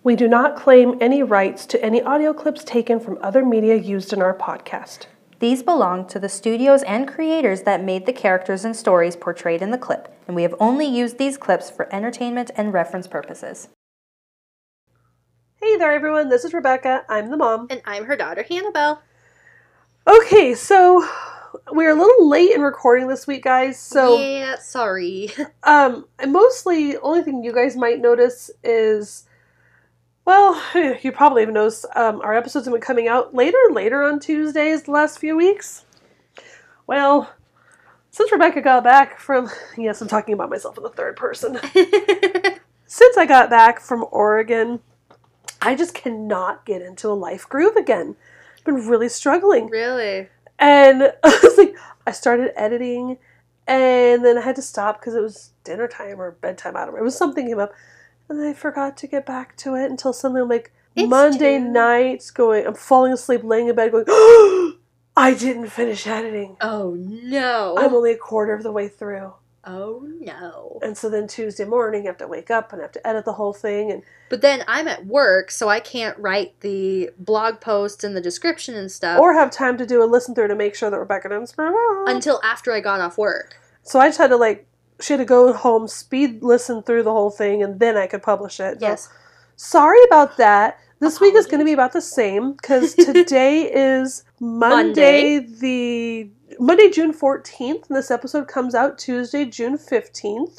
We do not claim any rights to any audio clips taken from other media used in our podcast. These belong to the studios and creators that made the characters and stories portrayed in the clip, and we have only used these clips for entertainment and reference purposes. Hey there, everyone. This is Rebecca. I'm the mom. And I'm her daughter, Hannibal. Okay, so we're a little late in recording this week, guys. So yeah, sorry. and mostly, only thing you guys might notice is, well, you probably have noticed our episodes have been coming out later on Tuesdays the last few weeks. Well, since Rebecca got back from, yes, I'm talking about myself in the third person. Since I got back from Oregon, I just cannot get into a life groove again. I've been really struggling. Really? And I was like, I started editing, and then I had to stop because it was dinner time or bedtime. I don't know. It was something came up. And then I forgot to get back to it until suddenly I'm like, It's Monday true. night, I'm falling asleep, laying in bed going, oh, I didn't finish editing. Oh, no. I'm only a quarter of the way through. Oh, no. And so then Tuesday morning, I have to wake up and I have to edit the whole thing. And But then I'm at work, so I can't write the blog posts and the description and stuff or have time to do a listen through to make sure that Rebecca didn't screw up. until after I got off work. So I just had to she had to go home, speed listen through the whole thing, and then I could publish it. So, Yes. sorry about that. This week is going to be about the same, because today is Monday, June 14th, and this episode comes out Tuesday, June 15th.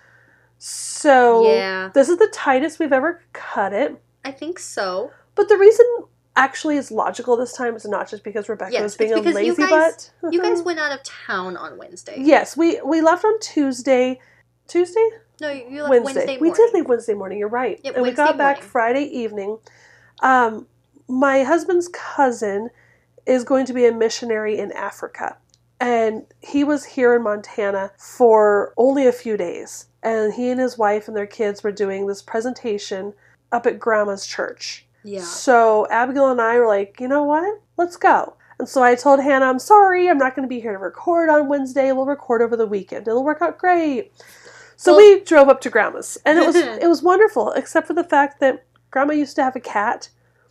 So, Yeah. this is the tightest we've ever cut it. I think so. But the reason actually is logical this time is not just because Rebecca Yes, was being a it's because lazy you guys, butt. you guys went out of town on Wednesday. Yes, we left on Tuesday. Tuesday? No, you left Wednesday. Wednesday morning. We did leave Wednesday morning, you're right. Yep, and we Wednesday got back morning. Friday evening. My husband's cousin is going to be a missionary in Africa. And he was here in Montana for only a few days. And he and his wife and their kids were doing this presentation up at Grandma's church. Yeah. So Abigail and I were like, you know what? Let's go. And so I told Hannah, I'm sorry, I'm not going to be here to record on Wednesday. We'll record over the weekend. It'll work out great. So we drove up to Grandma's. And it was wonderful, except for the fact that Grandma used to have a cat.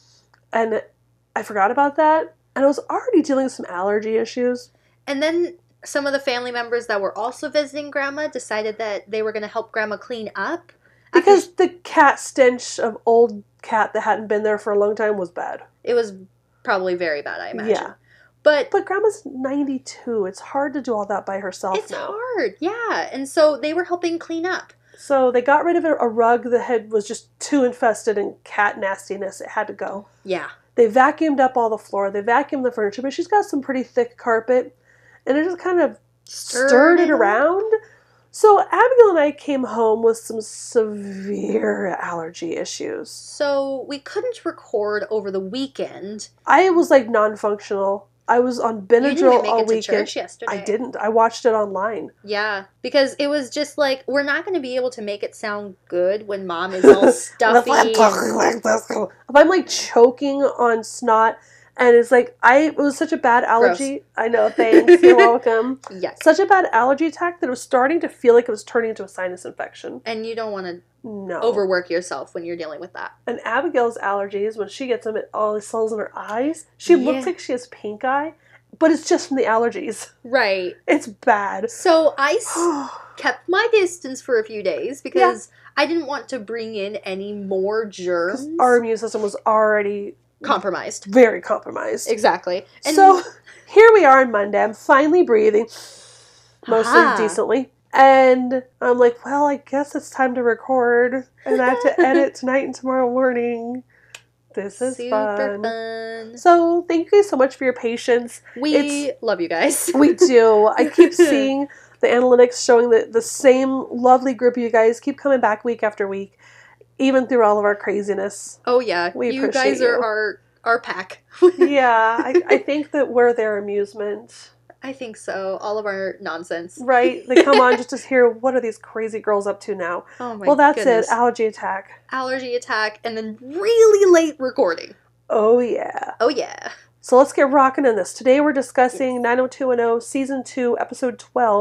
And I forgot about that. And I was already dealing with some allergy issues. And then some of the family members that were also visiting Grandma decided that they were going to help Grandma clean up. Because the cat stench of old cat that hadn't been there for a long time was bad. It was probably very bad, I imagine. Yeah. But Grandma's 92. It's hard to do all that by herself it's now. hard, yeah. And so they were helping clean up. So they got rid of a rug that was just too infested in cat nastiness. It had to go. Yeah. They vacuumed up all the floor. They vacuumed the furniture. But she's got some pretty thick carpet. And it just kind of stirred it around. So Abigail and I came home with some severe allergy issues. So we couldn't record over the weekend. I was non-functional. I was on Benadryl You didn't even make all it to weekend. church yesterday. I didn't. I watched it online. Yeah, because it was just we're not going to be able to make it sound good when Mom is all stuffy. If I'm choking on snot, and it's it was such a bad allergy. Gross. I know, thanks, you're welcome. Yes. Such a bad allergy attack that it was starting to feel like it was turning into a sinus infection. And you don't want to No. overwork yourself when you're dealing with that. And Abigail's allergies, when she gets them, it always swells in her eyes. She looks like she has pink eye, but it's just from the allergies. Right. It's bad. So I kept my distance for a few days because I didn't want to bring in any more germs. Our immune system was already compromised. Very compromised. Exactly. And so here we are on Monday. I'm finally breathing, mostly decently. And I'm like, well, I guess it's time to record. And I have to edit tonight and tomorrow morning. This is super fun. So thank you guys so much for your patience. We love you guys. We do. I keep seeing the analytics showing that the same lovely group of you guys keep coming back week after week, even through all of our craziness. Oh yeah, you guys are our pack. Yeah, I think that we're their amusement. I think so. All of our nonsense. Right. They come on just to hear, what are these crazy girls up to now? Oh my Well, that's goodness. it. Allergy attack. Allergy attack, and then really late recording. Oh, yeah. Oh, yeah. So let's get rocking in this. Today we're discussing 90210 Season 2, Episode 12,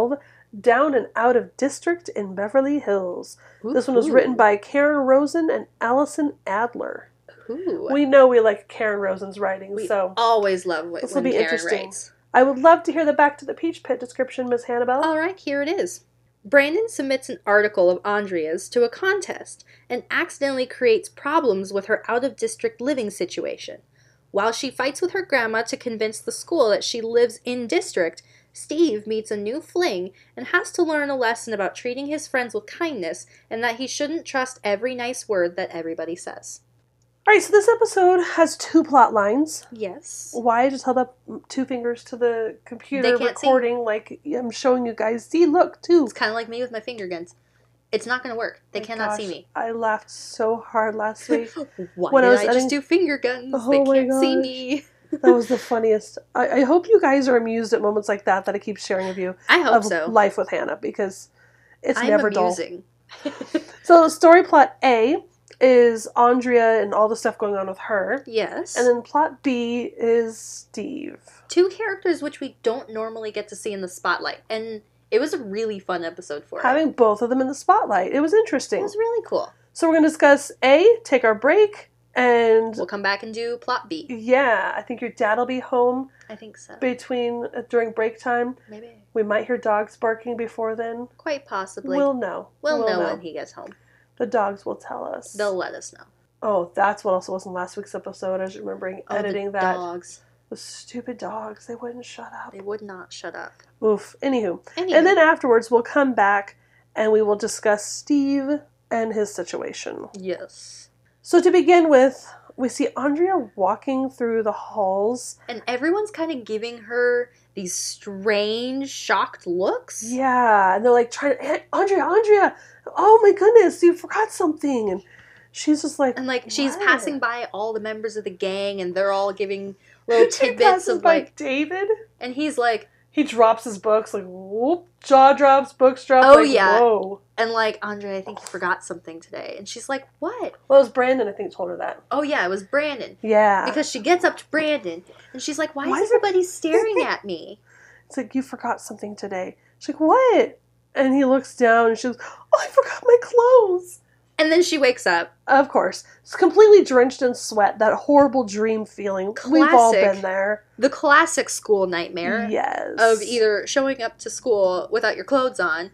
Down and Out of District in Beverly Hills. This one was written by Karen Rosen and Allison Adler. Ooh. We know we like Karen Rosen's writing, We so always love when this will be Karen interesting. writes. I would love to hear the Back to the Peach Pit description, Miss Hannibal. All right, here it is. Brandon submits an article of Andrea's to a contest and accidentally creates problems with her out-of-district living situation. While she fights with her grandma to convince the school that she lives in district, Steve meets a new fling and has to learn a lesson about treating his friends with kindness and that he shouldn't trust every nice word that everybody says. Alright, so this episode has 2 plot lines. Yes. Why? I just held up 2 fingers to the computer They can't see. recording like I'm showing you guys. See, look, 2. It's kind of like me with my finger guns. It's not going to work. They cannot see me. I laughed so hard last week. Why When I did was I editing- just do finger guns? Oh They my can't see gosh. me. That was the funniest. I hope you guys are amused at moments like that I keep sharing with you. I hope of so. Life with Hannah, because it's I'm never amusing. dull. So story plot A is Andrea and all the stuff going on with her. Yes. And then plot B is Steve. 2 characters which we don't normally get to see in the spotlight. And it was a really fun episode for it. Having both of them in the spotlight. It was interesting. It was really cool. So we're going to discuss A, take our break, and We'll come back and do plot B. yeah, I think your dad will be home I think so. during break time. Maybe. We might hear dogs barking before then. Quite possibly. We'll know. We'll know when he gets home. The dogs will tell us. They'll let us know. Oh, that's what also was in last week's episode. I was remembering editing the that. dogs. The stupid dogs. They wouldn't shut up. They would not shut up. Oof. Anywho. Anyway. And then afterwards, we'll come back and we will discuss Steve and his situation. Yes. So to begin with, we see Andrea walking through the halls. And everyone's kind of giving her these strange, shocked looks. Yeah, and they're like trying to, hey, Andrea, oh my goodness, you forgot something. And she's just like, And like she's "What?" passing by all the members of the gang and they're all giving little She tidbits passes of by like, David. and he's like, He drops his books, like, whoop, jaw drops, books drop. Oh, like, yeah. Whoa. and like, Andre, I think you forgot something today. And she's like, what? Well, it was Brandon, I think, told her that. Oh yeah, it was Brandon. Yeah. Because she gets up to Brandon and she's like, why Why is is it- everybody staring at me? It's like, you forgot something today. She's like, what? And he looks down and she goes, oh, I forgot my clothes. And then she wakes up. Of course. It's completely drenched in sweat, that horrible dream feeling. We've all Classic. been there. The classic school nightmare Yes. of either showing up to school without your clothes on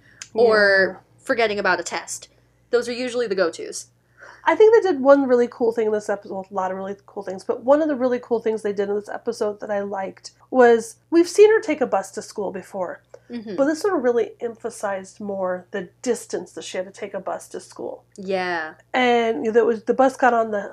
or forgetting about a test. Those are usually the go-tos. I think they did one really cool thing in this episode. Well, a lot of really cool things, but one of the really cool things they did in this episode that I liked was we've seen her take a bus to school before, Mm-hmm. but this one really emphasized more the distance that she had to take a bus to school. Yeah. And the bus got on the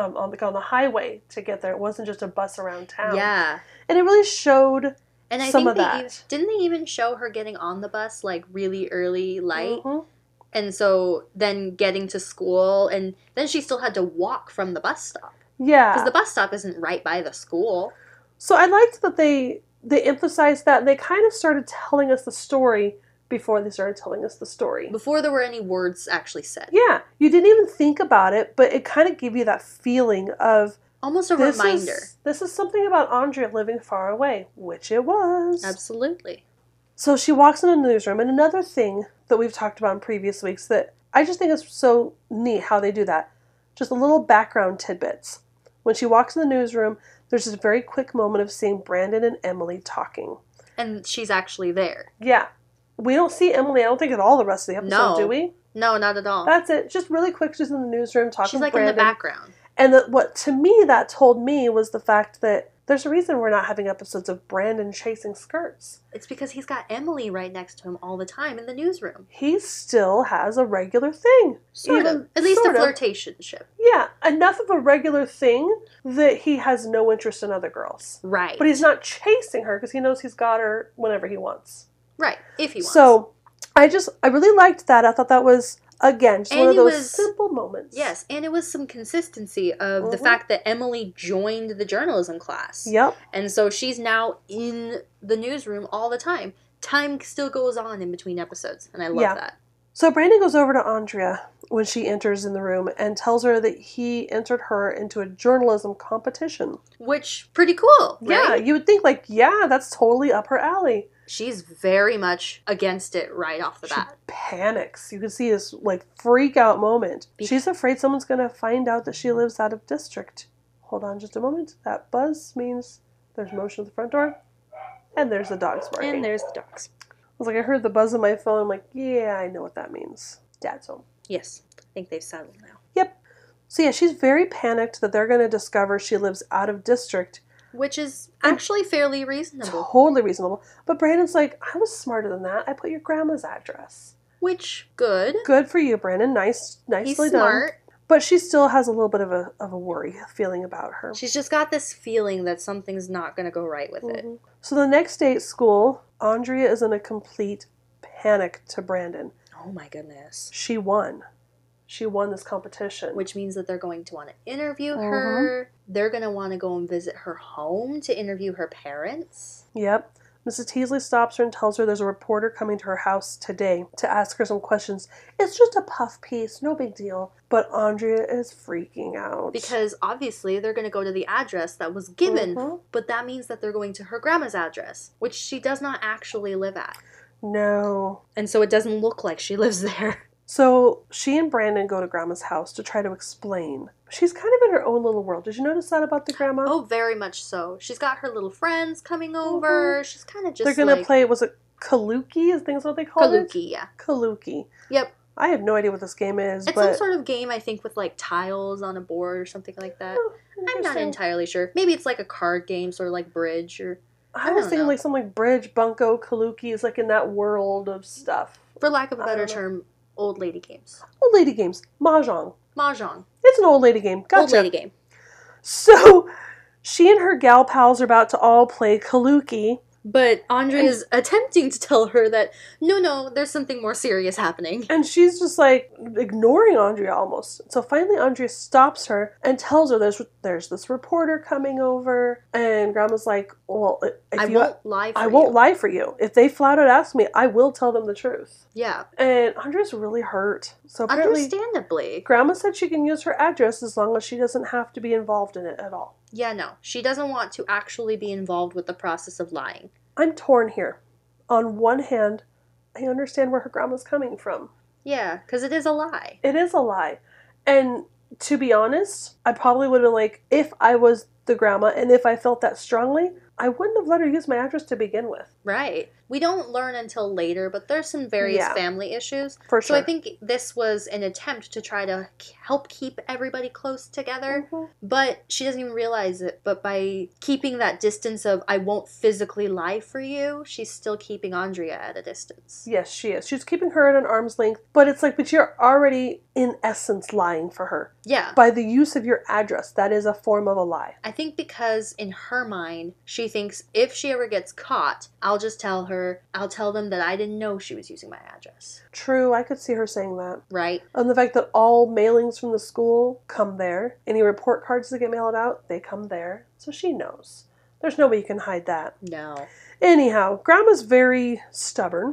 highway to get there. It wasn't just a bus around town. Yeah. And it really showed And I some think of they that. didn't they even show her getting on the bus like really early light? Mhm. And so then getting to school and then she still had to walk from the bus stop. Yeah. Because the bus stop isn't right by the school. So I liked that they emphasized that, and they kind of started telling us the story before they started telling us the story. Before there were any words actually said. Yeah, you didn't even think about it, but it kind of gave you that feeling of Almost a this reminder. This is something about Andrea living far away, which it was. Absolutely. So she walks in the newsroom, and another thing that we've talked about in previous weeks that I just think is so neat how they do that. Just a little background tidbits. When she walks in the newsroom, there's this very quick moment of seeing Brandon and Emily talking. And she's actually there. Yeah. We don't see Emily, I don't think, at all the rest of the episode, No. do we? No, not at all. That's it. Just really quick, she's in the newsroom talking She's to like Brandon. in the background. And what to me that told me was the fact that there's a reason we're not having episodes of Brandon chasing skirts. It's because he's got Emily right next to him all the time in the newsroom. He still has a regular thing. Sort Even of. At least a sort of. flirtationship. Yeah, enough of a regular thing that he has no interest in other girls. Right. But he's not chasing her because he knows he's got her whenever he wants. Right. If he wants. So I really liked that. I thought that was, again, just And one of it those was- simple moments. Yes, and it was some consistency of the Mhm. fact that Emily joined the journalism class. Yep. And so she's now in the newsroom all the time. Time still goes on in between episodes, and I love Yeah. that. So Brandon goes over to Andrea when she enters in the room and tells her that he entered her into a journalism competition. Which, pretty cool, Yeah, right? you would think, like, yeah, that's totally up her alley. She's very much against it right off the She bat. panics. You can see this like freak out moment. She's afraid someone's going to find out that she lives out of district. Hold on just a moment. That buzz means there's motion at the front door. And there's the dogs barking. And there's the dogs. I was like, I heard the buzz on my phone. I'm like, yeah, I know what that means. Dad's home. Yes. I think they've settled now. Yep. So yeah, she's very panicked that they're going to discover she lives out of district. Which is actually fairly reasonable. Totally reasonable. But Brandon's like, I was smarter than that. I put your grandma's address. Which, good. Good for you, Brandon. Nicely He's done. smart. But she still has a little bit of a worry feeling about her. She's just got this feeling that something's not going to go right with it. So the next day at school, Andrea is in a complete panic to Brandon. Oh my goodness. She won. She won this competition. Which means that they're going to want to interview her. They're going to want to go and visit her home to interview her parents. Yep. Mrs. Teasley stops her and tells her there's a reporter coming to her house today to ask her some questions. It's just a puff piece, no big deal. But Andrea is freaking out. Because obviously they're going to go to the address that was given, but that means that they're going to her grandma's address, which she does not actually live at. No. And so it doesn't look like she lives there. So she and Brandon go to Grandma's house to try to explain. She's kind of in her own little world. Did you notice that about the grandma? Oh, very much so. She's got her little friends coming over. She's kind of just They're going to play, was it Kaluki? Is things what they call it? Kaluki, yeah. Kaluki. Yep. I have no idea what this game is. It's some sort of game, I think, with like tiles on a board or something like that. I'm not entirely sure. Maybe it's like a card game, sort of like bridge or... I was thinking like something like Bridge, Bunko, Kaluki is like in that world of stuff. For lack of a better term, old lady games. Old lady games. Mahjong. Mahjong. It's an old lady game. Gotcha. Old lady game. So she and her gal pals are about to all play Kaluki. But Andrea's attempting to tell her that, no, there's something more serious happening. And she's just like ignoring Andrea almost. So finally Andrea stops her and tells her there's this reporter coming over. And Grandma's like, well, I won't lie for you. If they flat out ask me, I will tell them the truth. Yeah. And Andrea's really hurt. So apparently, understandably. Grandma said she can use her address as long as she doesn't have to be involved in it at all. Yeah, no. She doesn't want to actually be involved with the process of lying. I'm torn here. On one hand, I understand where her grandma's coming from. Yeah, because it is a lie. It is a lie. And to be honest, I probably would have been like, if I was the grandma and if I felt that strongly, I wouldn't have let her use my address to begin with. Right. We don't learn until later, but there's some various family issues. For sure. So I think this was an attempt to try to help keep everybody close together. But she doesn't even realize it. But by keeping that distance of, I won't physically lie for you, she's still keeping Andrea at a distance. Yes, she is. She's keeping her at an arm's length. But it's like, but you're already, in essence, lying for her. Yeah. By the use of your address, that is a form of a lie. I think because in her mind, she thinks if she ever gets caught, I'll just tell them that I didn't know she was using my address. True, I could see her saying that. Right. And the fact that all mailings from the school come there. Any report cards that get mailed out, they come there. So she knows. There's no way you can hide that. No. Anyhow, Grandma's very stubborn.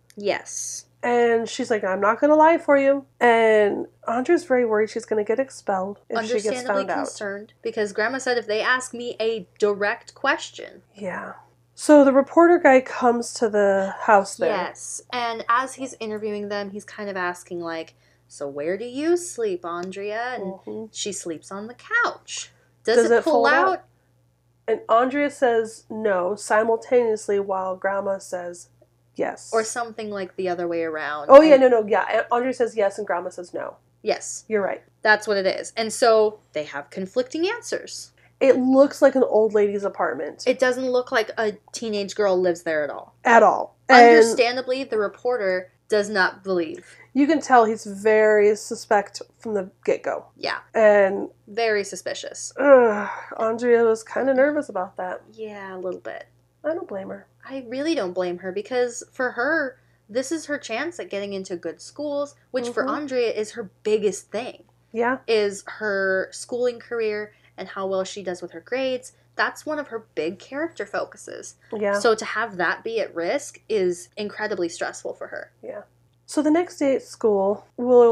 Yes. And she's like, I'm not going to lie for you. And Andrea's very worried she's going to get expelled if she gets found out. Concerned because Grandma said if they ask me a direct question. Yeah. So the reporter guy comes to the house there. Yes. And as he's interviewing them, he's kind of asking like, so where do you sleep, Andrea? And she sleeps on the couch. Does it pull out? And Andrea says no simultaneously while Grandma says yes. Or something like the other way around. Oh, yeah, no. Yeah, Andrea says yes and Grandma says no. Yes. You're right. That's what it is. And so they have conflicting answers. It looks like an old lady's apartment. It doesn't look like a teenage girl lives there at all. At all. Understandably, the reporter does not believe. You can tell he's very suspect from the get-go. Yeah. And very suspicious. Andrea was kind of nervous about that. Yeah, a little bit. I don't blame her. I really don't blame her because for her, this is her chance at getting into good schools, which for Andrea is her biggest thing. Yeah. Is her schooling career and how well she does with her grades. That's one of her big character focuses. Yeah. So to have that be at risk is incredibly stressful for her. Yeah. So the next day at school,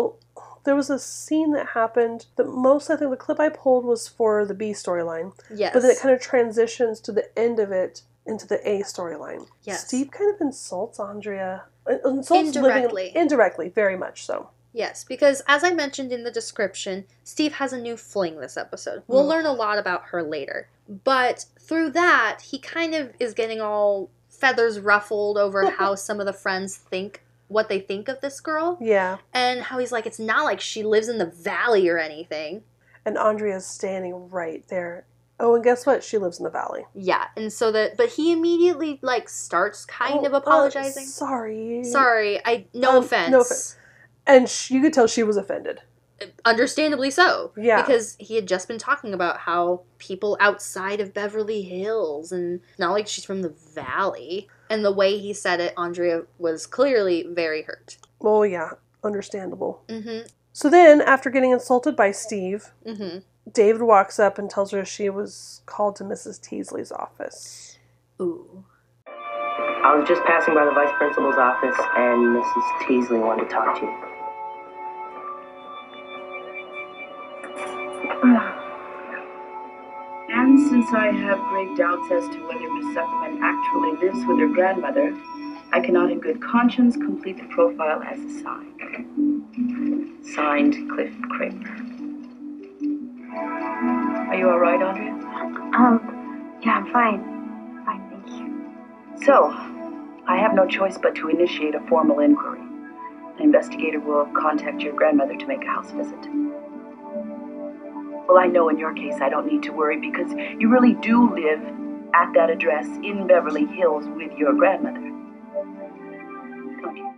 there was a scene that happened that I think the clip I pulled was for the B storyline. Yes. But then it kind of transitions to the end of it into the A storyline. Yes. Steve kind of insults Andrea. Insults Indirectly. Indirectly, very much so. Yes, because as I mentioned in the description, Steve has a new fling this episode. We'll learn a lot about her later. But through that, he kind of is getting all feathers ruffled over how some of the friends think, what they think of this girl. Yeah. And how he's like, it's not like she lives in the valley or anything. And Andrea's standing right there. Oh, and guess what? She lives in the valley. Yeah, and so but he immediately, like, starts kind of apologizing. Sorry. No offense. No offense. And you could tell she was offended. Understandably so. Yeah. Because he had just been talking about how people outside of Beverly Hills, and not like she's from the valley. And the way he said it, Andrea was clearly very hurt. Oh, yeah. Understandable. Mm-hmm. So then, after getting insulted by Steve, Mm-hmm. David walks up and tells her she was called to Mrs. Teasley's office. Ooh. I was just passing by the vice principal's office, and Mrs. Teasley wanted to talk to you. And since I have grave doubts as to whether Miss Zuckerman actually lives with her grandmother, I cannot in good conscience complete the profile as assigned. Signed, Cliff Craper. Are you all right, Andrea? Yeah, I'm fine. Fine, thank you. So, I have no choice but to initiate a formal inquiry. An investigator will contact your grandmother to make a house visit. Well, I know in your case I don't need to worry because you really do live at that address in Beverly Hills with your grandmother. Don't you?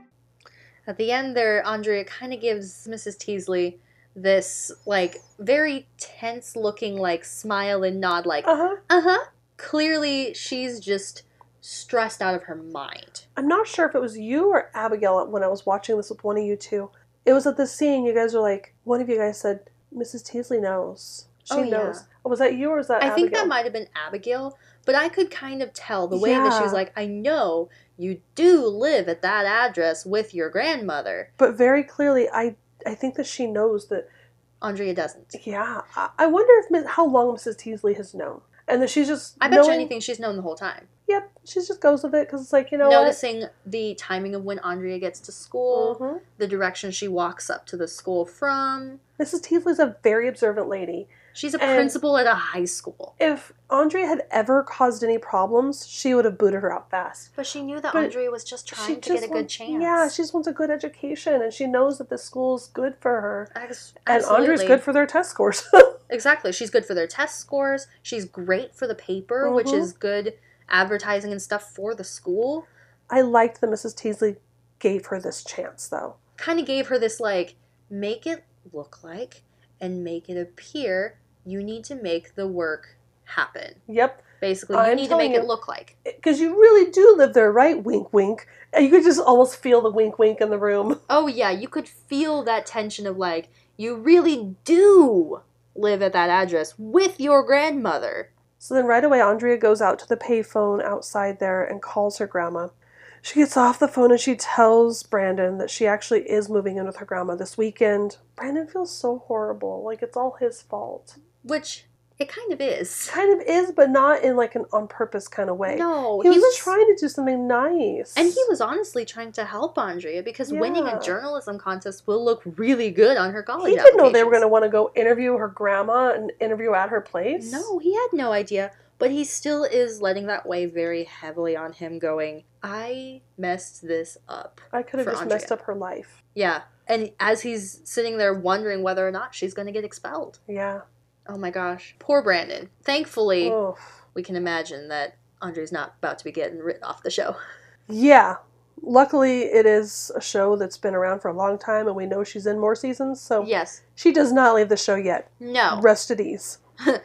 At the end there, Andrea kind of gives Mrs. Teasley this, like, very tense-looking, like, smile and nod, like, Uh-huh. Clearly, she's just stressed out of her mind. I'm not sure if it was you or Abigail when I was watching this with one of you two. It was at the scene, you guys were like, one of you guys said, Mrs. Teasley knows. She knows. Yeah. Was that you or was that I Abigail? think that might have been Abigail, but I could kind of tell the way that she was like, I know you do live at that address with your grandmother. But very clearly, I think that she knows that. Andrea doesn't. Yeah. I wonder how long Mrs. Teasley has known. And that she's just I bet you anything she's known the whole time. Yep. She just goes with it because it's like, Noticing the timing of when Andrea gets to school, Mm-hmm. the direction she walks up to the school from. Mrs. Teasley's a very observant lady. She's a principal at a high school. If Andrea had ever caused any problems, she would have booted her out fast. But she knew that Andrea was just trying to get a good chance. Yeah, she just wants a good education, and she knows that the school's good for her. Absolutely. And Andrea's good for their test scores. Exactly. She's good for their test scores. She's great for the paper, which is good advertising and stuff for the school. I liked that Mrs. Teasley gave her this chance, though. Kind of gave her this, like, make it look like and make it appear you need to make the work happen. Yep. Basically, you need to make it look like. Because you really do live there, right? Wink, wink. And you could just almost feel the wink, wink in the room. Oh, yeah. You could feel that tension of, like, you really do live at that address with your grandmother. So then right away, Andrea goes out to the payphone outside there and calls her grandma. She gets off the phone and she tells Brandon that she actually is moving in with her grandma this weekend. Brandon feels so horrible. Like, it's all his fault. Which, it kind of is. Kind of is, but not in like an on-purpose kind of way. No, he was trying to do something nice. And he was honestly trying to help Andrea because winning a journalism contest will look really good on her college He didn't know they were going to want to go interview her grandma and interview at her place. No, he had no idea. But he still is letting that weigh very heavily on him, going, I messed this up. I could have just messed up her life. Yeah. And as he's sitting there wondering whether or not she's going to get expelled. Yeah. Oh my gosh. Poor Brandon. Thankfully, Oof. we can imagine that Andre's not about to be getting written off the show. Yeah. Luckily, it is a show that's been around for a long time, and we know she's in more seasons, so yes, she does not leave the show yet. No. Rest at ease.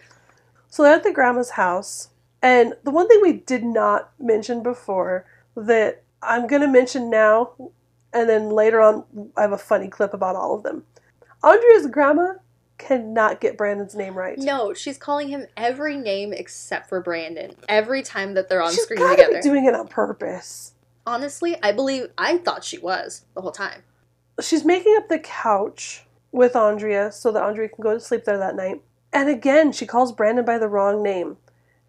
So they're at the grandma's house, and the one thing we did not mention before that I'm going to mention now, and then later on I have a funny clip about all of them. Andrea's grandma cannot get Brandon's name right. No, she's calling him every name except for Brandon every time that they're on She's screen gotta together. Be doing it on purpose. Honestly, I thought she was the whole time. She's making up the couch with Andrea so that Andrea can go to sleep there that night. And again, she calls Brandon by the wrong name.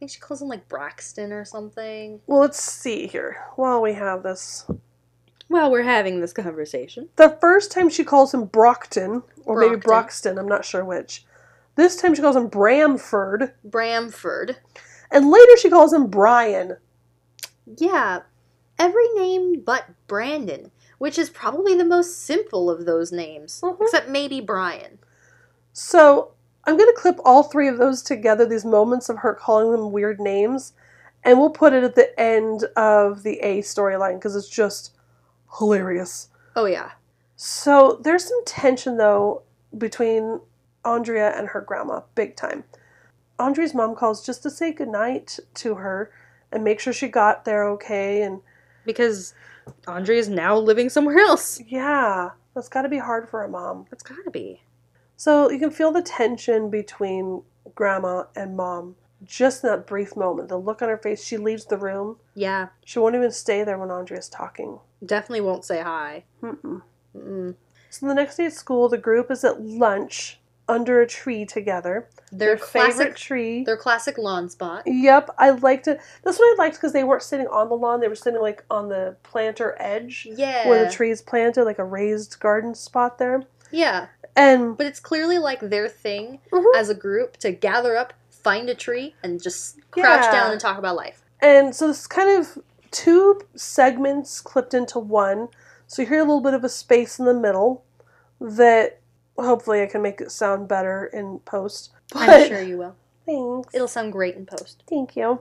think she calls him like Braxton or something. Well, let's see here while we have this. While we're having this conversation. The first time she calls him Brockton, or maybe Brockton. Broxton, I'm not sure which. This time she calls him Bramford. Bramford. And later she calls him Brian. Yeah, every name but Brandon, which is probably the most simple of those names, except maybe Brian. So I'm going to clip all three of those together, these moments of her calling them weird names, and we'll put it at the end of the A storyline because it's just hilarious. Oh, yeah. So there's some tension, though, between Andrea and her grandma, big time. Andrea's mom calls just to say goodnight to her and make sure she got there okay. And Because Andrea is now living somewhere else. yeah, that's got to be hard for a mom. That's gotta be. So you can feel the tension between grandma and mom just in that brief moment. The look on her face, she leaves the room. Yeah, She won't even stay there when Andrea's talking. definitely won't say hi. Mm-mm. Mm-mm. So the next day at school, the group is at lunch under a tree together. Their favorite classic tree. Their classic lawn spot. Yep, I liked it. This one I liked because they weren't sitting on the lawn. They were sitting like on the planter edge Yeah. where the tree's planted, like a raised garden spot there. Yeah, And but it's clearly like their thing Mhm. as a group to gather up, find a tree, and just crouch Yeah. down and talk about life. And so it's kind of two segments clipped into one. So you hear a little bit of a space in the middle that hopefully I can make it sound better in post. I'm But- sure you will. Thanks. It'll sound great in post. Thank you.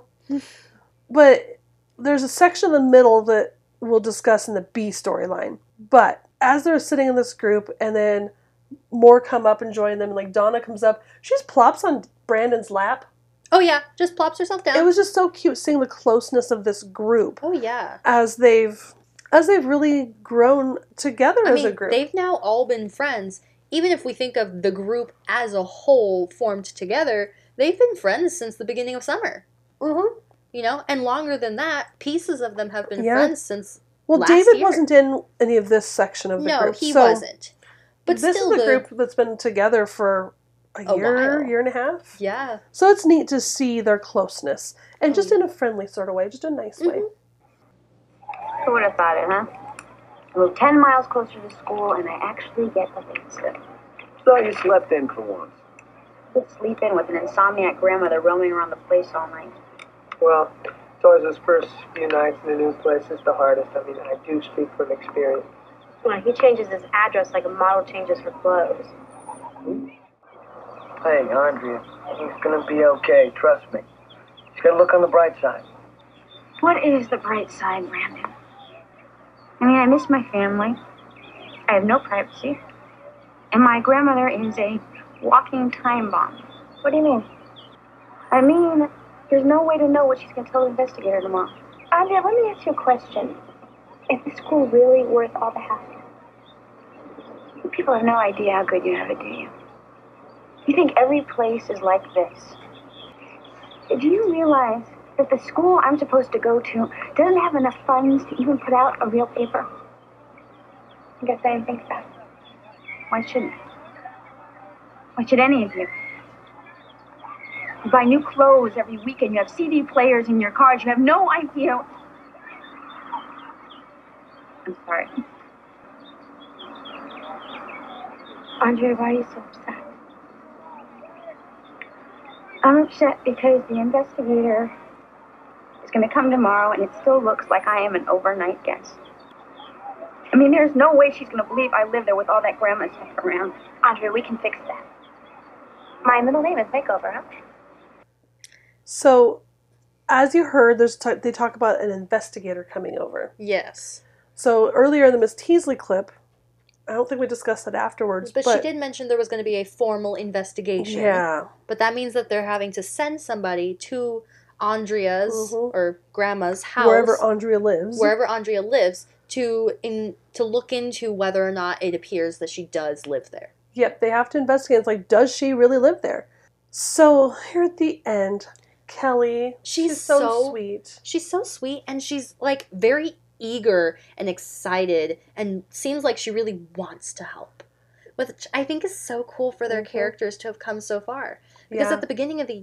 But there's a section in the middle that we'll discuss in the B storyline. But as they're sitting in this group and then more come up and join them, and like Donna comes up, she just plops on Brandon's lap. Oh yeah, just plops herself down. It was just so cute seeing the closeness of this group Oh yeah. as they've really grown together I as mean, a group. they've now all been friends. Even if we think of the group as a whole formed together, they've been friends since the beginning of summer. Mm-hmm. You know, and longer than that, pieces of them have been Yeah. friends since. Well, last David year. wasn't in any of this section of the No, group. he so wasn't. But this still, is a group that's been together for a year, while. year and a half. Yeah. So it's neat to see their closeness. And just Oh, in a friendly sort of way, just a nice way. Who would have thought it, huh? I moved 10 miles closer to school, and I actually get a babysitter. Thought you slept in for once. Just sleep in with an insomniac grandmother roaming around the place all night. Well, it's always those first few nights in a new place is the hardest. I mean, I do speak from experience. Well, he changes his address like a model changes her clothes. Hey, Andrea, he's gonna be okay, trust me. He's gotta look on the bright side. What is the bright side, Brandon? I mean, I miss my family. I have no privacy. And my grandmother is a walking time bomb. What do you mean? I mean, there's no way to know what she's going to tell the investigator tomorrow. Andrea, let me ask you a question. Is the school really worth all the hassle? People have no idea how good you have it, do you? You think every place is like this. Do you realize that the school I'm supposed to go to doesn't have enough funds to even put out a real paper? I guess I didn't think that. Why shouldn't? Why should any of you? You buy new clothes every weekend. You have CD players in your cars. You have no idea. I'm sorry. Andrea, why are you so upset? I'm upset because the investigator is going to come tomorrow and it still looks like I am an overnight guest. I mean, there's no way she's going to believe I live there with all that grandma stuff around. Andrea, we can fix that. My middle name is Makeover, huh? So, as you heard, they talk about an investigator coming over. Yes. So earlier in the Miss Teasley clip, I don't think we discussed that afterwards. But she did mention there was going to be a formal investigation. Yeah. But that means that they're having to send somebody to Andrea's or Grandma's house. Wherever Andrea lives. Wherever Andrea lives to look into whether or not it appears that she does live there. Yep, they have to investigate. It's like, does she really live there? So here at the end, Kelly, she's so sweet. She's so sweet, and she's like very eager and excited and seems like she really wants to help. Which I think is so cool for their characters to have come so far. Because Yeah. at the beginning of the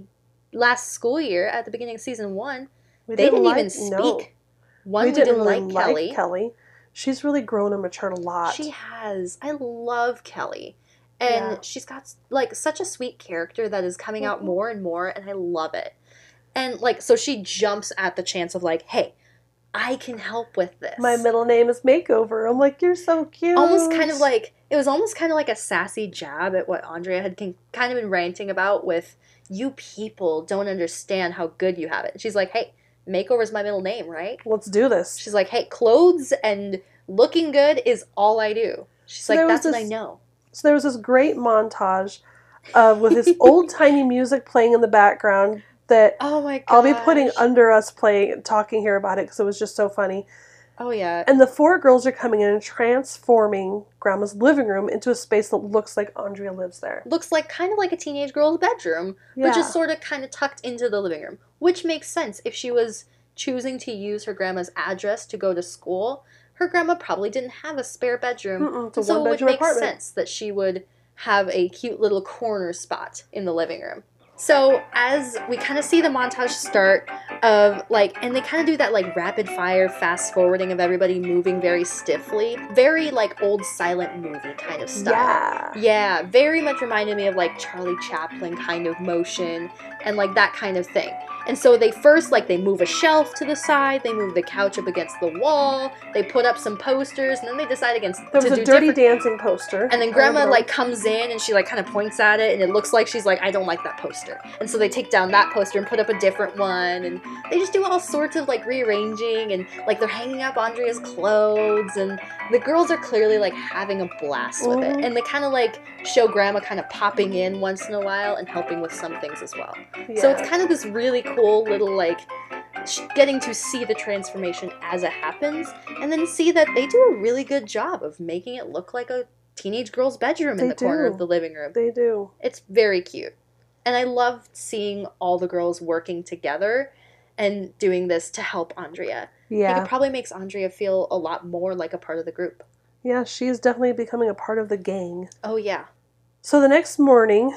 last school year at the beginning of season 1, We they didn't even no. speak. One, we didn't didn't really like Kelly. Kelly. She's really grown and matured a lot. She has. I love Kelly. And she's got, like, such a sweet character that is coming out more and more, and I love it. And, like, so she jumps at the chance of, like, hey, I can help with this. My middle name is Makeover. I'm like, you're so cute. Almost kind of like, it was almost kind of like a sassy jab at what Andrea had kind of been ranting about with, you people don't understand how good you have it. And she's like, hey, Makeover's my middle name, right? Let's do this. She's like, hey, clothes and looking good is all I do. She's So like, there was that's what I this- know. So there was this great montage with this old-timey music playing in the background that Oh my god. I'll be putting under us talking here about it because it was just so funny. Oh yeah. And the 4 girls are coming in and transforming Grandma's living room into a space that looks like Andrea lives there. Looks like kind of like a teenage girl's bedroom, Yeah. but just sort of kind of tucked into the living room, which makes sense. If she was choosing to use her grandma's address to go to school, her grandma probably didn't have a spare bedroom. It's a So it would one-bedroom make apartment. sense that she would have a cute little corner spot in the living room. So as we kind of see the montage start of like, and they kind of do that like rapid fire fast forwarding of everybody moving very stiffly, very like old silent movie kind of style. Yeah. Yeah, very much reminded me of like Charlie Chaplin kind of motion and like that kind of thing. And so they first, like, they move a shelf to the side, they move the couch up against the wall, they put up some posters, and then they decide There was a Dirty Dancing poster. And then I Grandma, remember. like, comes in and she, like, kind of points at it, and it looks like she's like, I don't like that poster. And so they take down that poster and put up a different one, and they just do all sorts of, like, rearranging, and, like, they're hanging up Andrea's clothes, and the girls are clearly, like, having a blast with it. And they kind of, like, show Grandma kind of popping in once in a while and helping with some things as well. So it's kind of this really cool little, like, getting to see the transformation as it happens, and then see that they do a really good job of making it look like a teenage girl's bedroom in They the corner do. of the living room. They do. It's very cute. And I loved seeing all the girls working together and doing this to help Andrea. I think Yeah. it probably makes Andrea feel a lot more like a part of the group. Yeah, she is definitely becoming a part of the gang. Oh, yeah. So the next morning,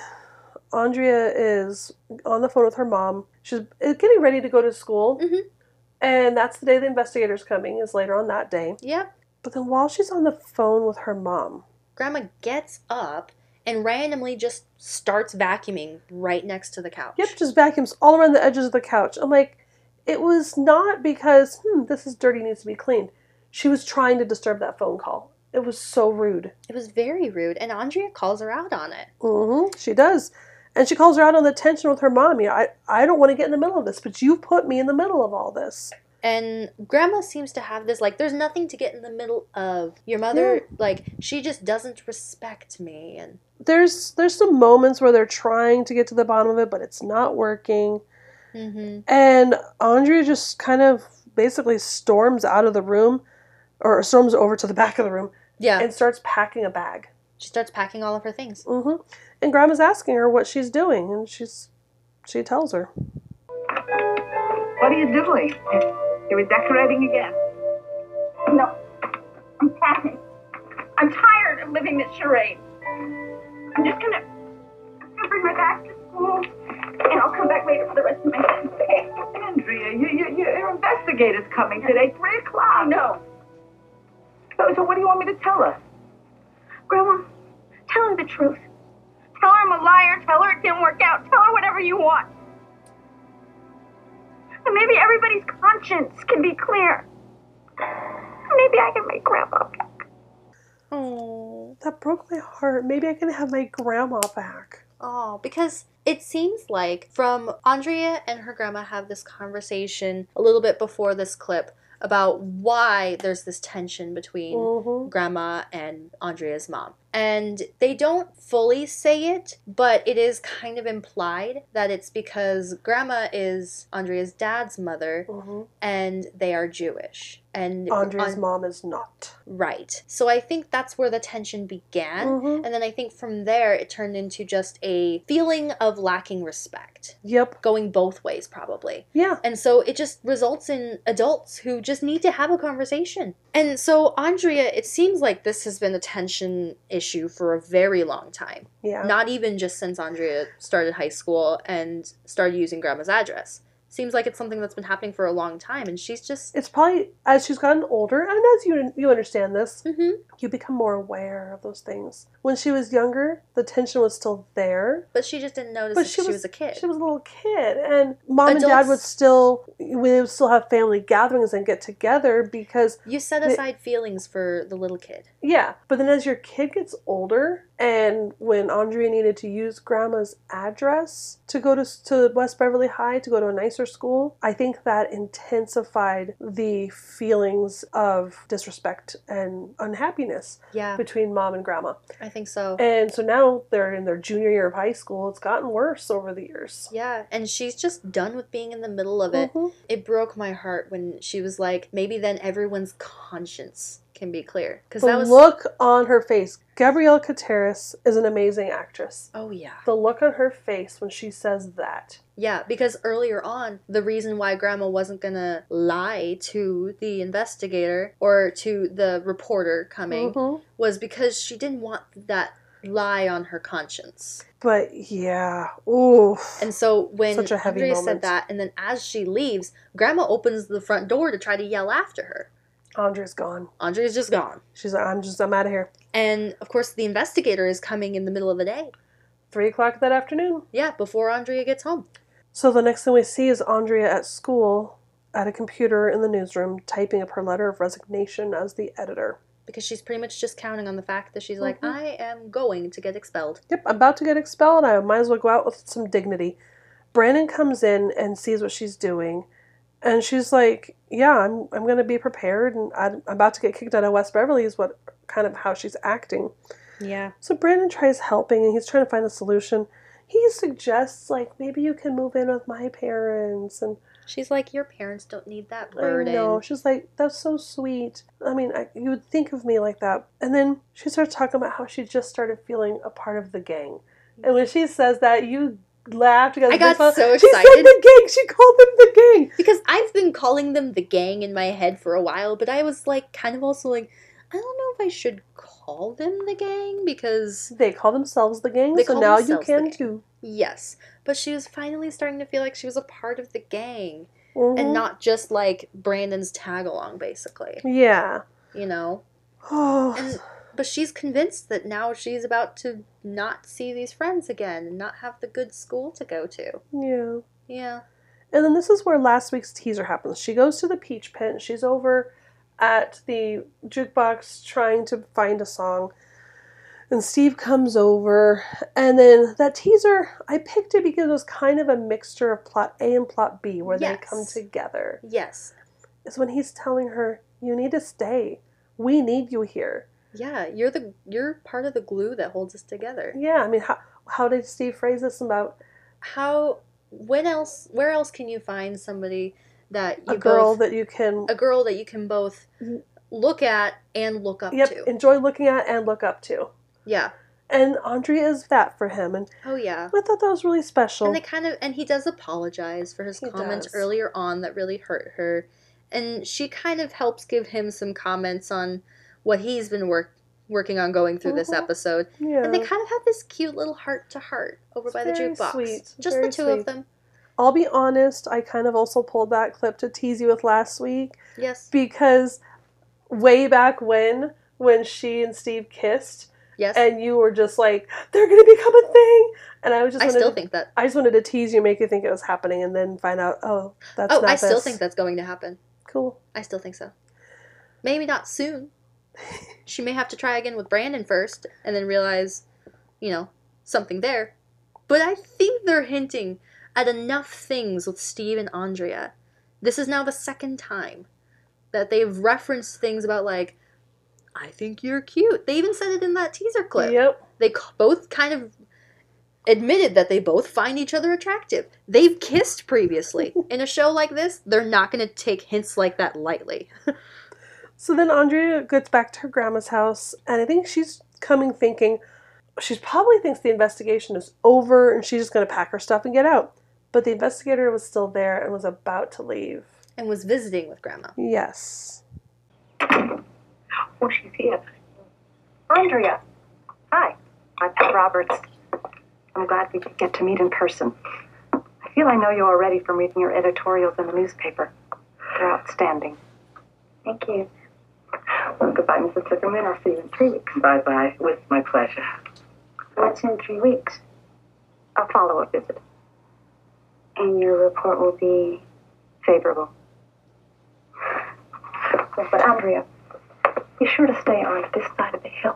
Andrea is on the phone with her mom. She's getting ready to go to school. Mhm. And that's the day the investigator's coming, is later on that day. Yep. But then while she's on the phone with her mom, Grandma gets up and randomly just starts vacuuming right next to the couch. yep, just vacuums all around the edges of the couch. I'm like, it was not because, this is dirty, needs to be cleaned. She was trying to disturb that phone call. It was so rude. It was very rude, and Andrea calls her out on it. She does. And she calls her out on the tension with her mom. You know, I don't want to get in the middle of this, but you put me in the middle of all this. And Grandma seems to have this, like, there's nothing to get in the middle of. Your mother, like, she just doesn't respect me. And There's some moments where they're trying to get to the bottom of it, but it's not working. And Andrea just kind of basically storms out of the room, or storms over to the back of the room, yeah, and starts packing a bag. she starts packing all of her things. And Grandma's asking her what she's doing, and she tells her. What are you doing? You were decorating again. No, I'm packing. I'm tired of living this charade. I'm gonna bring my bag to school, and I'll come back later for the rest of my things, okay? Andrea, your investigator's coming today, 3 o'clock. No. So what do you want me to tell her? Grandma, tell her the truth. Tell her I'm a liar. Tell her it didn't work out. Tell her whatever you want. And maybe everybody's conscience can be clear. Maybe I can make Grandma back. Oh. That broke my heart. Maybe I can have my grandma back. Oh, because it seems like from Andrea and her grandma have this conversation a little bit before this clip about why there's this tension between Grandma and Andrea's mom. And they don't fully say it, but it is kind of implied that it's because Grandma is Andrea's dad's mother and they are Jewish. And Andrea's mom is not. Right. So I think that's where the tension began. And then I think from there it turned into just a feeling of lacking respect. Yep. Going both ways, probably. Yeah. And so it just results in adults who just need to have a conversation. And so Andrea, it seems like this has been a tension issue issue for a very long time. Yeah. Not even just since Andrea started high school and started using Grandma's address. Seems like it's something that's been happening for a long time, and she's just... It's probably, as she's gotten older, and as you understand this, Mm-hmm. you become more aware of those things. When she was younger, the tension was still there. But she just didn't notice But that she was a kid. She was a little kid, and Mom and Dad would still have family gatherings and get together because... You set aside feelings for the little kid. Yeah, but then as your kid gets older, and when Andrea needed to use Grandma's address to go to West Beverly High, to go to a nicer school, I think that intensified the feelings of disrespect and unhappiness Yeah, between Mom and Grandma. I think so. And so now they're in their junior year of high school. It's gotten worse over the years. Yeah, and she's just done with being in the middle of it. Mhm. It broke my heart when she was like, maybe then everyone's conscience can be clear. Because The that was... look on her face. Gabrielle Cateris is an amazing actress. Oh, yeah. The look on her face when she says that. Yeah, because earlier on, the reason why Grandma wasn't gonna lie to the investigator or to the reporter coming Mhm. was because she didn't want that lie on her conscience. But yeah, oof. And so when Such a heavy Andrea moment. said that, and then as she leaves, Grandma opens the front door to try to yell after her. Andrea's gone. Andrea's just gone. She's like, I'm out of here. And of course, the investigator is coming in the middle of the day. 3:00 that afternoon. Yeah, before Andrea gets home. So the next thing we see is Andrea at school at a computer in the newsroom typing up her letter of resignation as the editor. Because she's pretty much just counting on the fact that she's like, Mhm. I am going to get expelled. Yep, I'm about to get expelled. I might as well go out with some dignity. Brandon comes in and sees what she's doing. And she's like, yeah, I'm going to be prepared. And I'm about to get kicked out of West Beverly is what kind of how she's acting. Yeah. So Brandon tries helping and he's trying to find a solution. He suggests, like, maybe you can move in with my parents. And She's like, your parents don't need that burden. I know. She's like, that's so sweet. I mean, you would think of me like that. And then she starts talking about how she just started feeling a part of the gang. And when she says that, you laughed. I got so She said excited. the gang. She called them the gang. Because I've been calling them the gang in my head for a while, but I was like, kind of also like, I don't know if I should call them the gang because... They call themselves the gang, They so call now you themselves the can gang. too. Yes. But she was finally starting to feel like she was a part of the gang. Mhm. And not just like Brandon's tag along, basically. Yeah. You know? Oh. But she's convinced that now she's about to not see these friends again and not have the good school to go to. Yeah. Yeah. And then this is where last week's teaser happens. She goes to the Peach Pit and she's over at the jukebox trying to find a song. And Steve comes over. And then that teaser, I picked it because it was kind of a mixture of plot A and plot B where they come Yes. together. Yes. It's when he's telling her, you need to stay. We need you here. Yeah, you're part of the glue that holds us together. Yeah, I mean, how did Steve phrase this about Where else can you find somebody that you a girl both, that you can a girl that you can both look at and look up to? enjoy looking at and look up to. Yeah. And Andrea is that for him, and Oh yeah. I thought that was really special. And he does apologize for his He comment does. earlier on that really hurt her. And she kind of helps give him some comments on what he's been working on going through this Mhm. episode. Yeah. And they kind of have this cute little heart-to-heart over It's by the very jukebox. sweet. Just Very the two sweet. of them. I'll be honest, I kind of also pulled that clip to tease you with last week Yes. because way back when she and Steve kissed, Yes. and you were just like, they're going to become a thing, and I still think that. I just wanted to tease you, make you think it was happening, and then find out, oh, that's not I still this. think that's going to happen. Cool. I still think so. Maybe not soon. She may have to try again with Brandon first and then realize, something there. But I think they're hinting at enough things with Steve and Andrea. This is now the second time that they've referenced things about, like, I think you're cute. They even said it in that teaser clip. Yep. They both kind of admitted that they both find each other attractive. They've kissed previously. In a show like this, they're not going to take hints like that lightly. So then Andrea gets back to her grandma's house, and I think she's coming thinking, she probably thinks the investigation is over, and she's just going to pack her stuff and get out. But the investigator was still there and was about to leave. And was visiting with Grandma. Yes. Oh, she's here. Andrea, Hi, I'm Pat Roberts. I'm glad we could get to meet in person. I feel I know you already from reading your editorials in the newspaper. They're outstanding. Thank you. Well, goodbye, Mrs. Zuckerman. I'll see you in 3 weeks. Bye-bye. With my pleasure. What's in 3 weeks? A follow-up visit. And your report will be Favorable. But Andrea, be sure to stay on this side of the hill.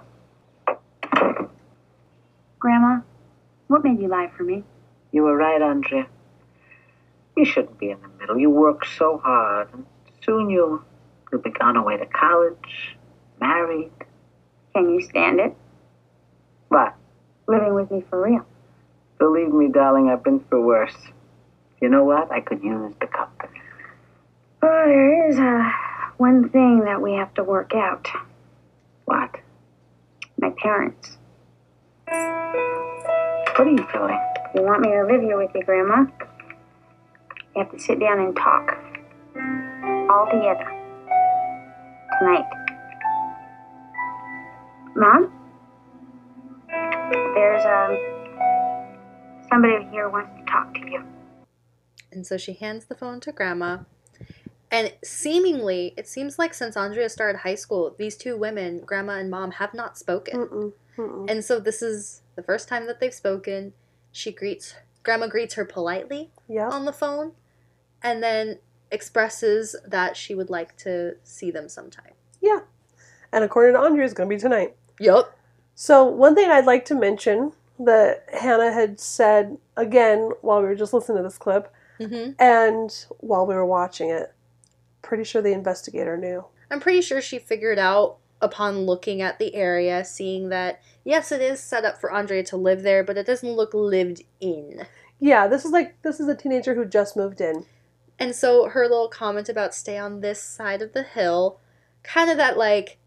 Grandma, what made you lie for me? You were right, Andrea. You shouldn't be in the middle. You work so hard, and soon you'll be gone away to college, married. Can you stand it? What? Living with me for real? Believe me, darling, I've been through worse. You know what? I could use the company. Oh, there is one thing that we have to work out. What? My parents. What are you doing? You want me to live here with you, Grandma? We have to sit down and talk. All together. Tonight. Mom? There's, somebody here wants to talk to you. And so she hands the phone to Grandma. And seemingly, it seems like since Andrea started high school, these two women, Grandma and Mom, have not spoken. And so this is the first time that they've spoken. Grandma greets her politely on the phone, and then expresses that she would like to see them sometime. Yeah. And according to Andrea, it's going to be tonight. Yup. So one thing I'd like to mention that Hannah had said, again, while we were just listening to this clip, and while we were watching it, pretty sure the investigator knew. I'm pretty sure she figured out upon looking at the area, seeing that, yes, it is set up for Andrea to live there, but it doesn't look lived in. Yeah, this is a teenager who just moved in. And so her little comment about stay on this side of the hill, kind of that like,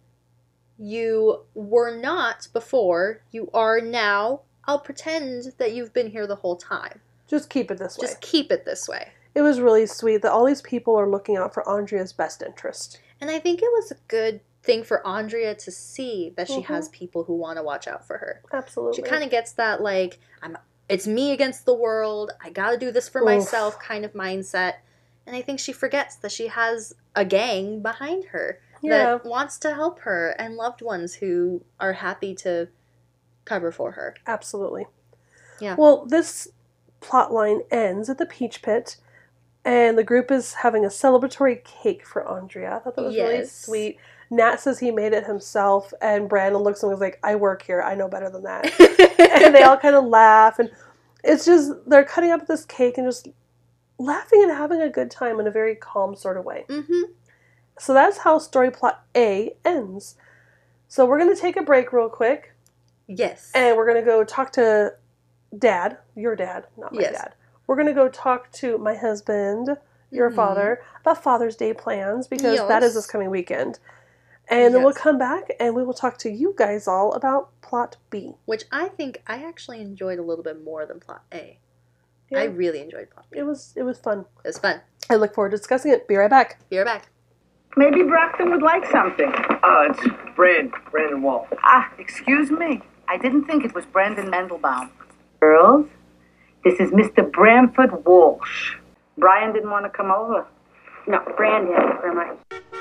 you were not before, you are now, I'll pretend that you've been here the whole time. Just keep it this way. Just keep it this way. It was really sweet that all these people are looking out for Andrea's best interest. And I think it was a good thing for Andrea to see that she has people who want to watch out for her. Absolutely. She kind of gets that, like, it's me against the world, I gotta do this for myself kind of mindset. And I think she forgets that she has a gang behind her that wants to help her and loved ones who are happy to cover for her. Absolutely. Yeah. Well, this plot line ends at the Peach Pit, and the group is having a celebratory cake for Andrea. I thought that was really sweet. Nat says he made it himself, and Brandon looks and was like, I work here, I know better than that. And they all kind of laugh, and it's just, they're cutting up this cake and just laughing and having a good time in a very calm sort of way. So that's how story plot A ends. So we're going to take a break real quick. Yes. And we're going to go talk to Dad, your dad, not my dad. We're going to go talk to my husband, your father, about Father's Day plans, because that is this coming weekend. And then we'll come back and we will talk to you guys all about plot B. Which I think I actually enjoyed a little bit more than plot A. Yeah. I really enjoyed plot B. It was fun. It was fun. I look forward to discussing it. Be right back. Be right back. Maybe Brockton would like something. It's Brandon Wall. Excuse me. I didn't think it was Brandon Mendelbaum. Girls, this is Mr. Bramford Walsh. Brian didn't want to come over. No, Brandon, Grandma.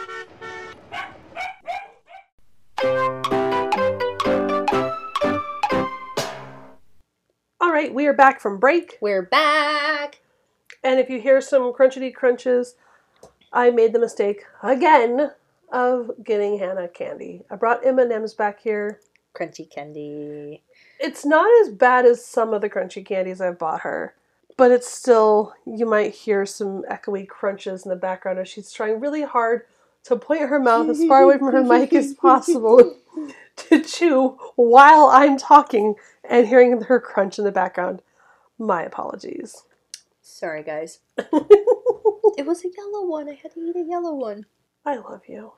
All right, we are back from break. We're back. And if you hear some crunchity crunches, I made the mistake again of getting Hannah candy. I brought M&M's back here. Crunchy candy. It's not as bad as some of the crunchy candies I've bought her, but it's still, you might hear some echoey crunches in the background as she's trying really hard to point her mouth as far away from her mic as possible to chew while I'm talking and hearing her crunch in the background. My apologies. Sorry, guys. It was a yellow one. I had to eat a yellow one. I love you.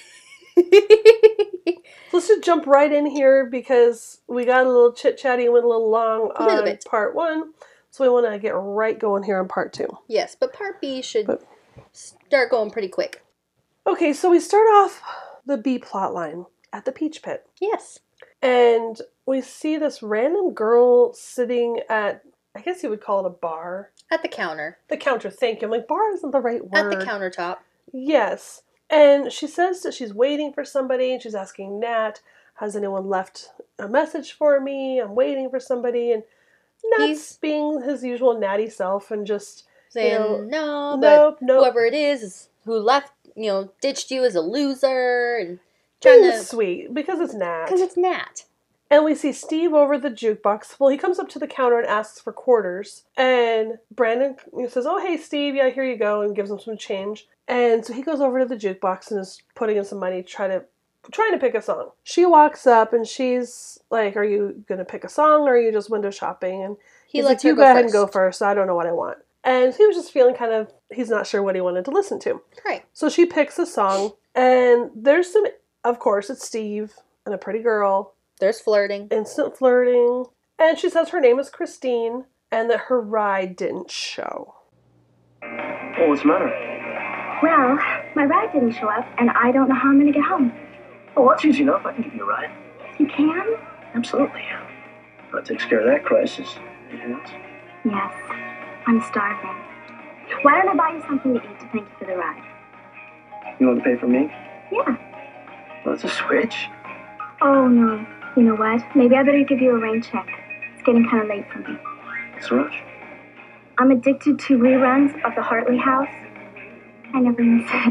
Let's just jump right in here because we got a little chit-chatty and went a little long on part 1. So we want to get right going here on part 2. Yes, but part B should start going pretty quick. Okay, so we start off the B plot line at the Peach Pit. Yes. And we see this random girl sitting at, I guess you would call it a bar. At the counter. The counter, thank you. I'm like, bar isn't the right word. At the countertop. Yes. And she says that she's waiting for somebody, and she's asking Nat, has anyone left a message for me? I'm waiting for somebody. And Nat's being his usual natty self and just saying, nope. Whoever it is who left, ditched you as a loser. And trying to... sweet, because it's Nat. Because it's Nat. And we see Steve over the jukebox. Well, he comes up to the counter and asks for quarters. And Brandon says, oh, hey, Steve, yeah, here you go, and gives him some change. And so he goes over to the jukebox and is putting in some money, trying to pick a song. She walks up and she's like, are you going to pick a song or are you just window shopping? And he's like, you go ahead and go first. I don't know what I want. And he was just feeling he's not sure what he wanted to listen to. Right. So she picks a song and there's of course, it's Steve and a pretty girl. There's flirting. Instant flirting. And she says her name is Christine and that her ride didn't show. Oh, what's the matter? Well, my ride didn't show up and I don't know how I'm going to get home. Oh, that's easy enough. I can give you a ride. You can? Absolutely. That takes care of that crisis. Anything else? Yes. I'm starving. Why don't I buy you something to eat to thank you for the ride? You want to pay for me? Yeah. Well, that's a switch. Oh, no. You know what? Maybe I better give you a rain check. It's getting kind of late for me. What's the rush? I'm addicted to reruns of the Hartley House. I never miss it.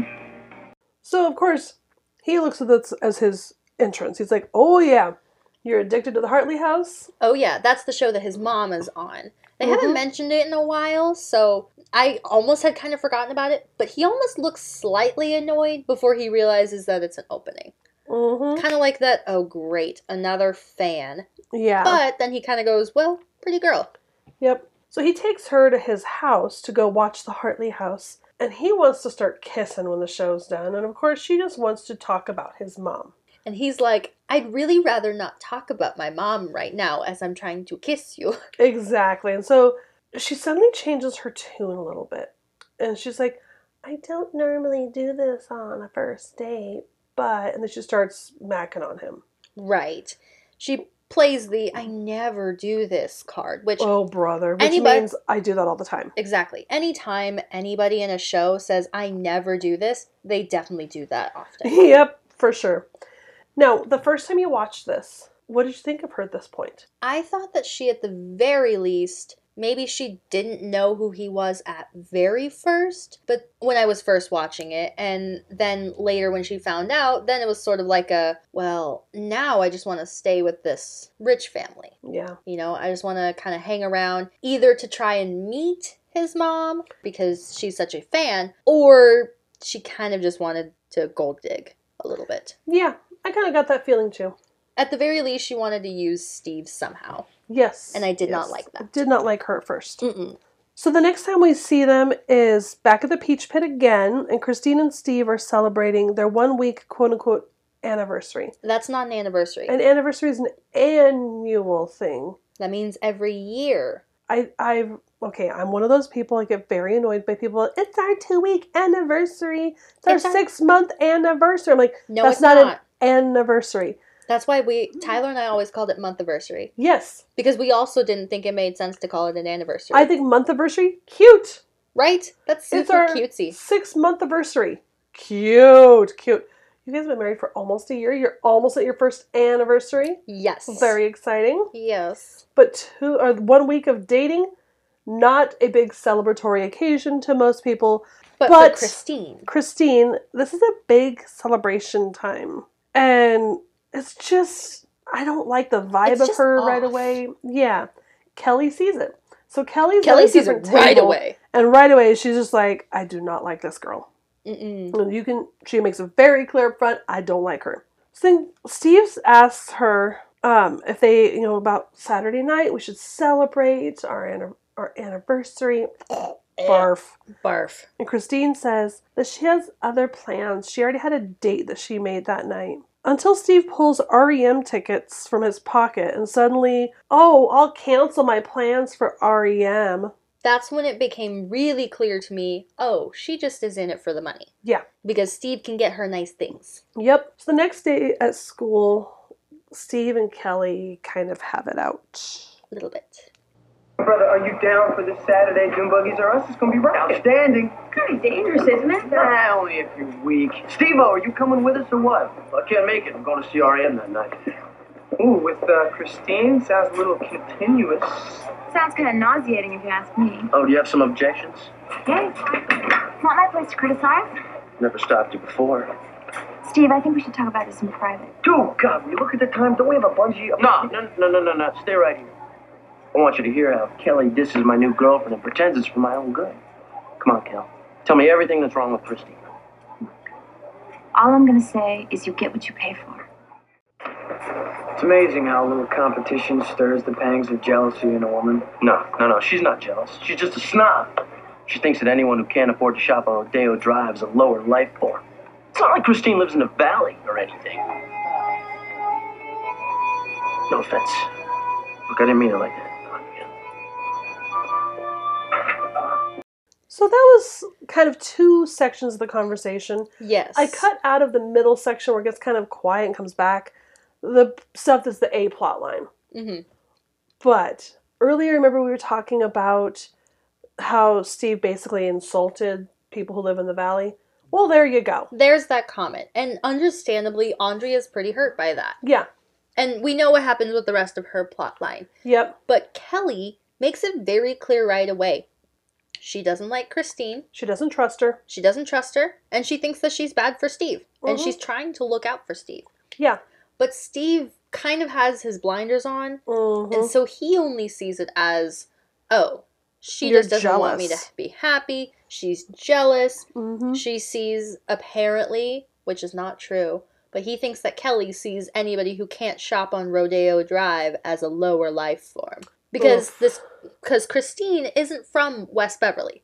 So, of course, he looks at this as his entrance. He's like, oh, yeah, you're addicted to the Hartley House? Oh, yeah, that's the show that his mom is on. They haven't mentioned it in a while, so I almost had kind of forgotten about it, but he almost looks slightly annoyed before he realizes that it's an opening. Mm-hmm. Kind of like that, oh, great, another fan. Yeah. But then he kind of goes, well, pretty girl. Yep. So he takes her to his house to go watch the Hartley House, and he wants to start kissing when the show's done, and of course she just wants to talk about his mom. And he's like, I'd really rather not talk about my mom right now as I'm trying to kiss you. Exactly. And so she suddenly changes her tune a little bit. And she's like, I don't normally do this on a first date, but... And then she starts macking on him. Right. She plays the I never do this card, which... Oh, brother. Which means I do that all the time. Exactly. Anytime anybody in a show says, I never do this, they definitely do that often. Yep, for sure. Now, the first time you watched this, what did you think of her at this point? I thought that she, at the very least, maybe she didn't know who he was at very first, but when I was first watching it, and then later when she found out, then it was sort of like well, now I just want to stay with this rich family. Yeah. I just want to kind of hang around, either to try and meet his mom, because she's such a fan, or she kind of just wanted to gold dig a little bit. Yeah. I kind of got that feeling too. At the very least, she wanted to use Steve somehow. Yes. And I did not like that. I did not like her at first. Mm-mm. So the next time we see them is back at the Peach Pit again, and Christine and Steve are celebrating their 1 week quote-unquote anniversary. That's not an anniversary. An anniversary is an annual thing. That means every year. Okay, I'm one of those people, I get very annoyed by people. It's our 2 week anniversary. It's our 6 month anniversary. I'm like, no, that's it's not an anniversary. That's why Tyler and I always called it month-iversary. Yes. Because we also didn't think it made sense to call it an anniversary. I think month-iversary, cute. Right? That's super it's our cutesy. 6 month anniversary. Cute. You guys have been married for almost a year. You're almost at your first anniversary. Yes. Very exciting. Yes. But 1 week of dating, not a big celebratory occasion to most people. But for Christine, this is a big celebration time. And it's just, I don't like the vibe of her right away. Yeah. Kelly sees it. So Kelly sees it right away. And right away, she's just like, I do not like this girl. Mm-mm. She makes it very clear up front, I don't like her. So then Steve asks her if they, about Saturday night, we should celebrate our anniversary. Barf. And Christine says that she has other plans. She already had a date that she made that night. Until Steve pulls REM tickets from his pocket and suddenly, I'll cancel my plans for REM. That's when it became really clear to me, she just is in it for the money. Yeah. Because Steve can get her nice things. Yep. So the next day at school, Steve and Kelly kind of have it out. A little bit. Brother, are you down for this Saturday? Dune buggies or us? It's gonna be right. Outstanding. Kind of dangerous, isn't it? Only if you're weak. Steve-O, are you coming with us or what? I can't make it. I'm going to see R.E.M. that night. Ooh, with Christine? Sounds a little continuous. Sounds kind of nauseating if you ask me. Oh, do you have some objections? Yeah, it's fine. It's not my place to criticize. Never stopped you before. Steve, I think we should talk about this in private. Dude, God, when you look at the time, don't we have a bungee? No. Stay right here. I want you to hear how Kelly disses my new girlfriend and pretends it's for my own good. Come on, Kel. Tell me everything that's wrong with Christine. All I'm gonna say is you get what you pay for. It's amazing how a little competition stirs the pangs of jealousy in a woman. No. She's not jealous. She's just a snob. She thinks that anyone who can't afford to shop on Rodeo Drive is a lower life form. It's not like Christine lives in a valley or anything. No offense. Look, I didn't mean it like that. So that was kind of two sections of the conversation. Yes. I cut out of the middle section where it gets kind of quiet and comes back the stuff that's the A plot line. Mm-hmm. But earlier, remember we were talking about how Steve basically insulted people who live in the valley? Well, there you go. There's that comment. And understandably, Andrea's pretty hurt by that. Yeah. And we know what happens with the rest of her plot line. Yep. But Kelly makes it very clear right away. She doesn't like Christine. She doesn't trust her. She doesn't trust her. And she thinks that she's bad for Steve. And she's trying to look out for Steve. Yeah. But Steve kind of has his blinders on. Mm-hmm. And so he only sees it as, oh, she You're just doesn't want me to jealous. be happy. She's jealous. Mm-hmm. She sees, apparently, which is not true, but he thinks that Kelly sees anybody who can't shop on Rodeo Drive as a lower life form. Because Christine isn't from West Beverly.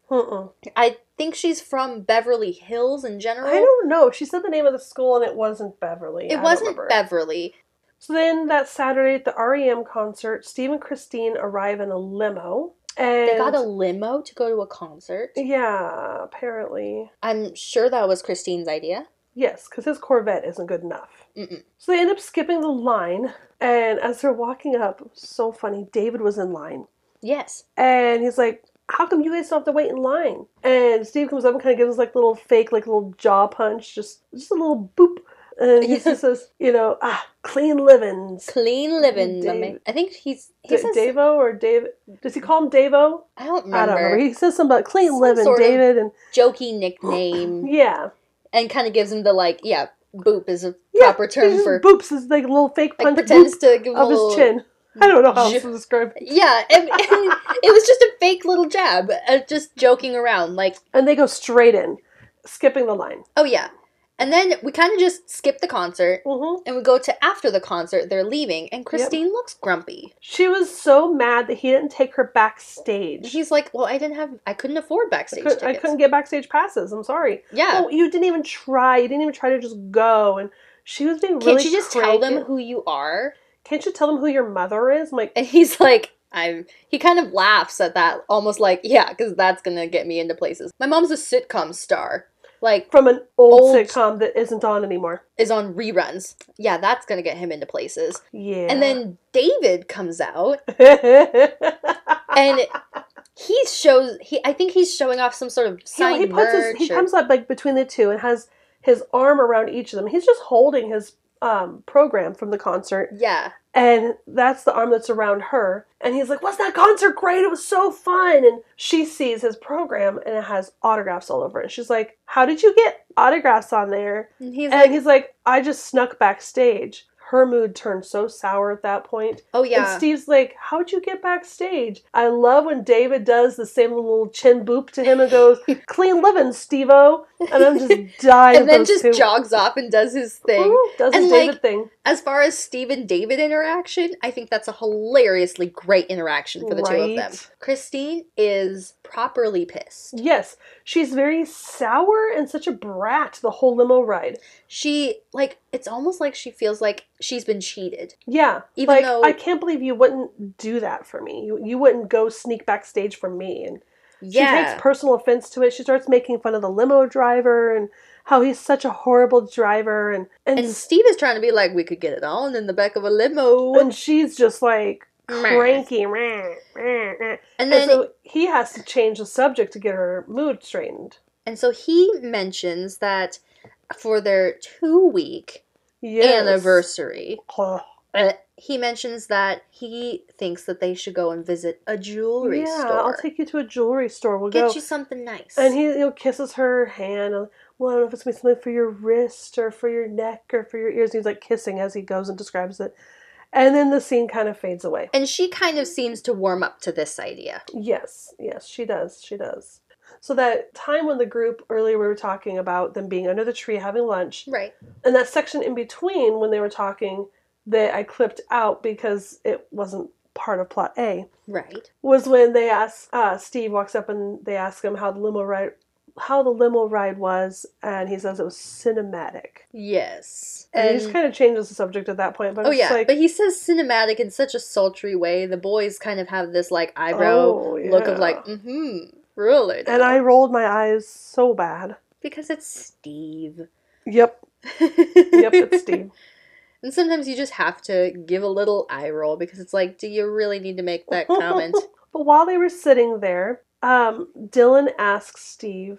I think she's from Beverly Hills in general. I don't know. She said the name of the school and it wasn't Beverly. It wasn't Beverly. So then that Saturday at the REM concert, Steve and Christine arrive in a limo. And They got a limo to go to a concert. Yeah, apparently. I'm sure that was Christine's idea. Yes, because his Corvette isn't good enough. Mm-mm. So they end up skipping the line, and as they're walking up, it was so funny, David was in line. Yes. And he's like, how come you guys don't have to wait in line? And Steve comes up and kind of gives us like little fake, like little jaw punch, just a little boop. And he just says, clean livings. Clean living. I think he says Davo or David. Does he call him Davo? I don't remember. I don't remember. He says something about clean Some living, sort of David. And jokey nickname. yeah. And kind of gives him the boop is a proper term just for boops is like a little fake punch pretends to give him of a little his chin. I don't know how else to describe it. Yeah, and it was just a fake little jab, just joking around, And they go straight in, skipping the line. Oh yeah, and then we kind of just skip the concert, and we go to after the concert. They're leaving, and Christine looks grumpy. She was so mad that he didn't take her backstage. He's like, "Well, I couldn't afford backstage tickets. I couldn't get backstage passes. I'm sorry." Yeah. Oh, you didn't even try. You didn't even try to just go. And she was being really. Can't you just tell them who you are? Can't you tell them who your mother is? I'm like, and he's like, he kind of laughs at that, almost like, yeah, because that's gonna get me into places. My mom's a sitcom star. From an old sitcom that isn't on anymore. Is on reruns. Yeah, that's gonna get him into places. Yeah. And then David comes out. and I think he's showing off some sort of signed merch. He comes up between the two and has his arm around each of them. He's just holding his program from the concert. Yeah. And that's the arm that's around her. And he's like, wasn't that concert great? It was so fun. And she sees his program and it has autographs all over it. And she's like, how did you get autographs on there? And he's like, I just snuck backstage. Her mood turned so sour at that point. Oh, yeah. And Steve's like, how'd you get backstage? I love when David does the same little chin boop to him and goes, clean living, Steve-O. And I'm just dying. And then just jogs off and does his thing. Does his David thing. As far as Steve and David interaction, I think that's a hilariously great interaction for the two of them. Christine is properly pissed. Yes. She's very sour and such a brat the whole limo ride. She, it's almost like she feels like she's been cheated. Yeah. Even though... I can't believe you wouldn't do that for me. You wouldn't go sneak backstage from me. And Yeah. She takes personal offense to it. She starts making fun of the limo driver and how he's such a horrible driver. And Steve is trying to be like, we could get it on in the back of a limo. And she's just like cranky. And then so he has to change the subject to get her mood straightened. And so he mentions that for their 2-week anniversary, he mentions that he thinks that they should go and visit a jewelry store. Yeah, I'll take you to a jewelry store. We'll Get go. you something nice. And he kisses her hand. And, well, I don't know if it's going to be something for your wrist or for your neck or for your ears. And he's like kissing as he goes and describes it. And then the scene kind of fades away. And she kind of seems to warm up to this idea. Yes, she does. She does. So that time when the group, earlier we were talking about them being under the tree having lunch. Right. And that section in between when they were talking that I clipped out because it wasn't part of plot A. Right. Was when they ask, Steve walks up and they ask him how the limo ride was, and he says it was cinematic. Yes. And he just kind of changes the subject at that point. But but he says cinematic in such a sultry way. The boys kind of have this like eyebrow look of like, really? And I rolled my eyes so bad. Because it's Steve. Yep. It's Steve. And sometimes you just have to give a little eye roll because it's like, do you really need to make that comment? But while they were sitting there, Dylan asks Steve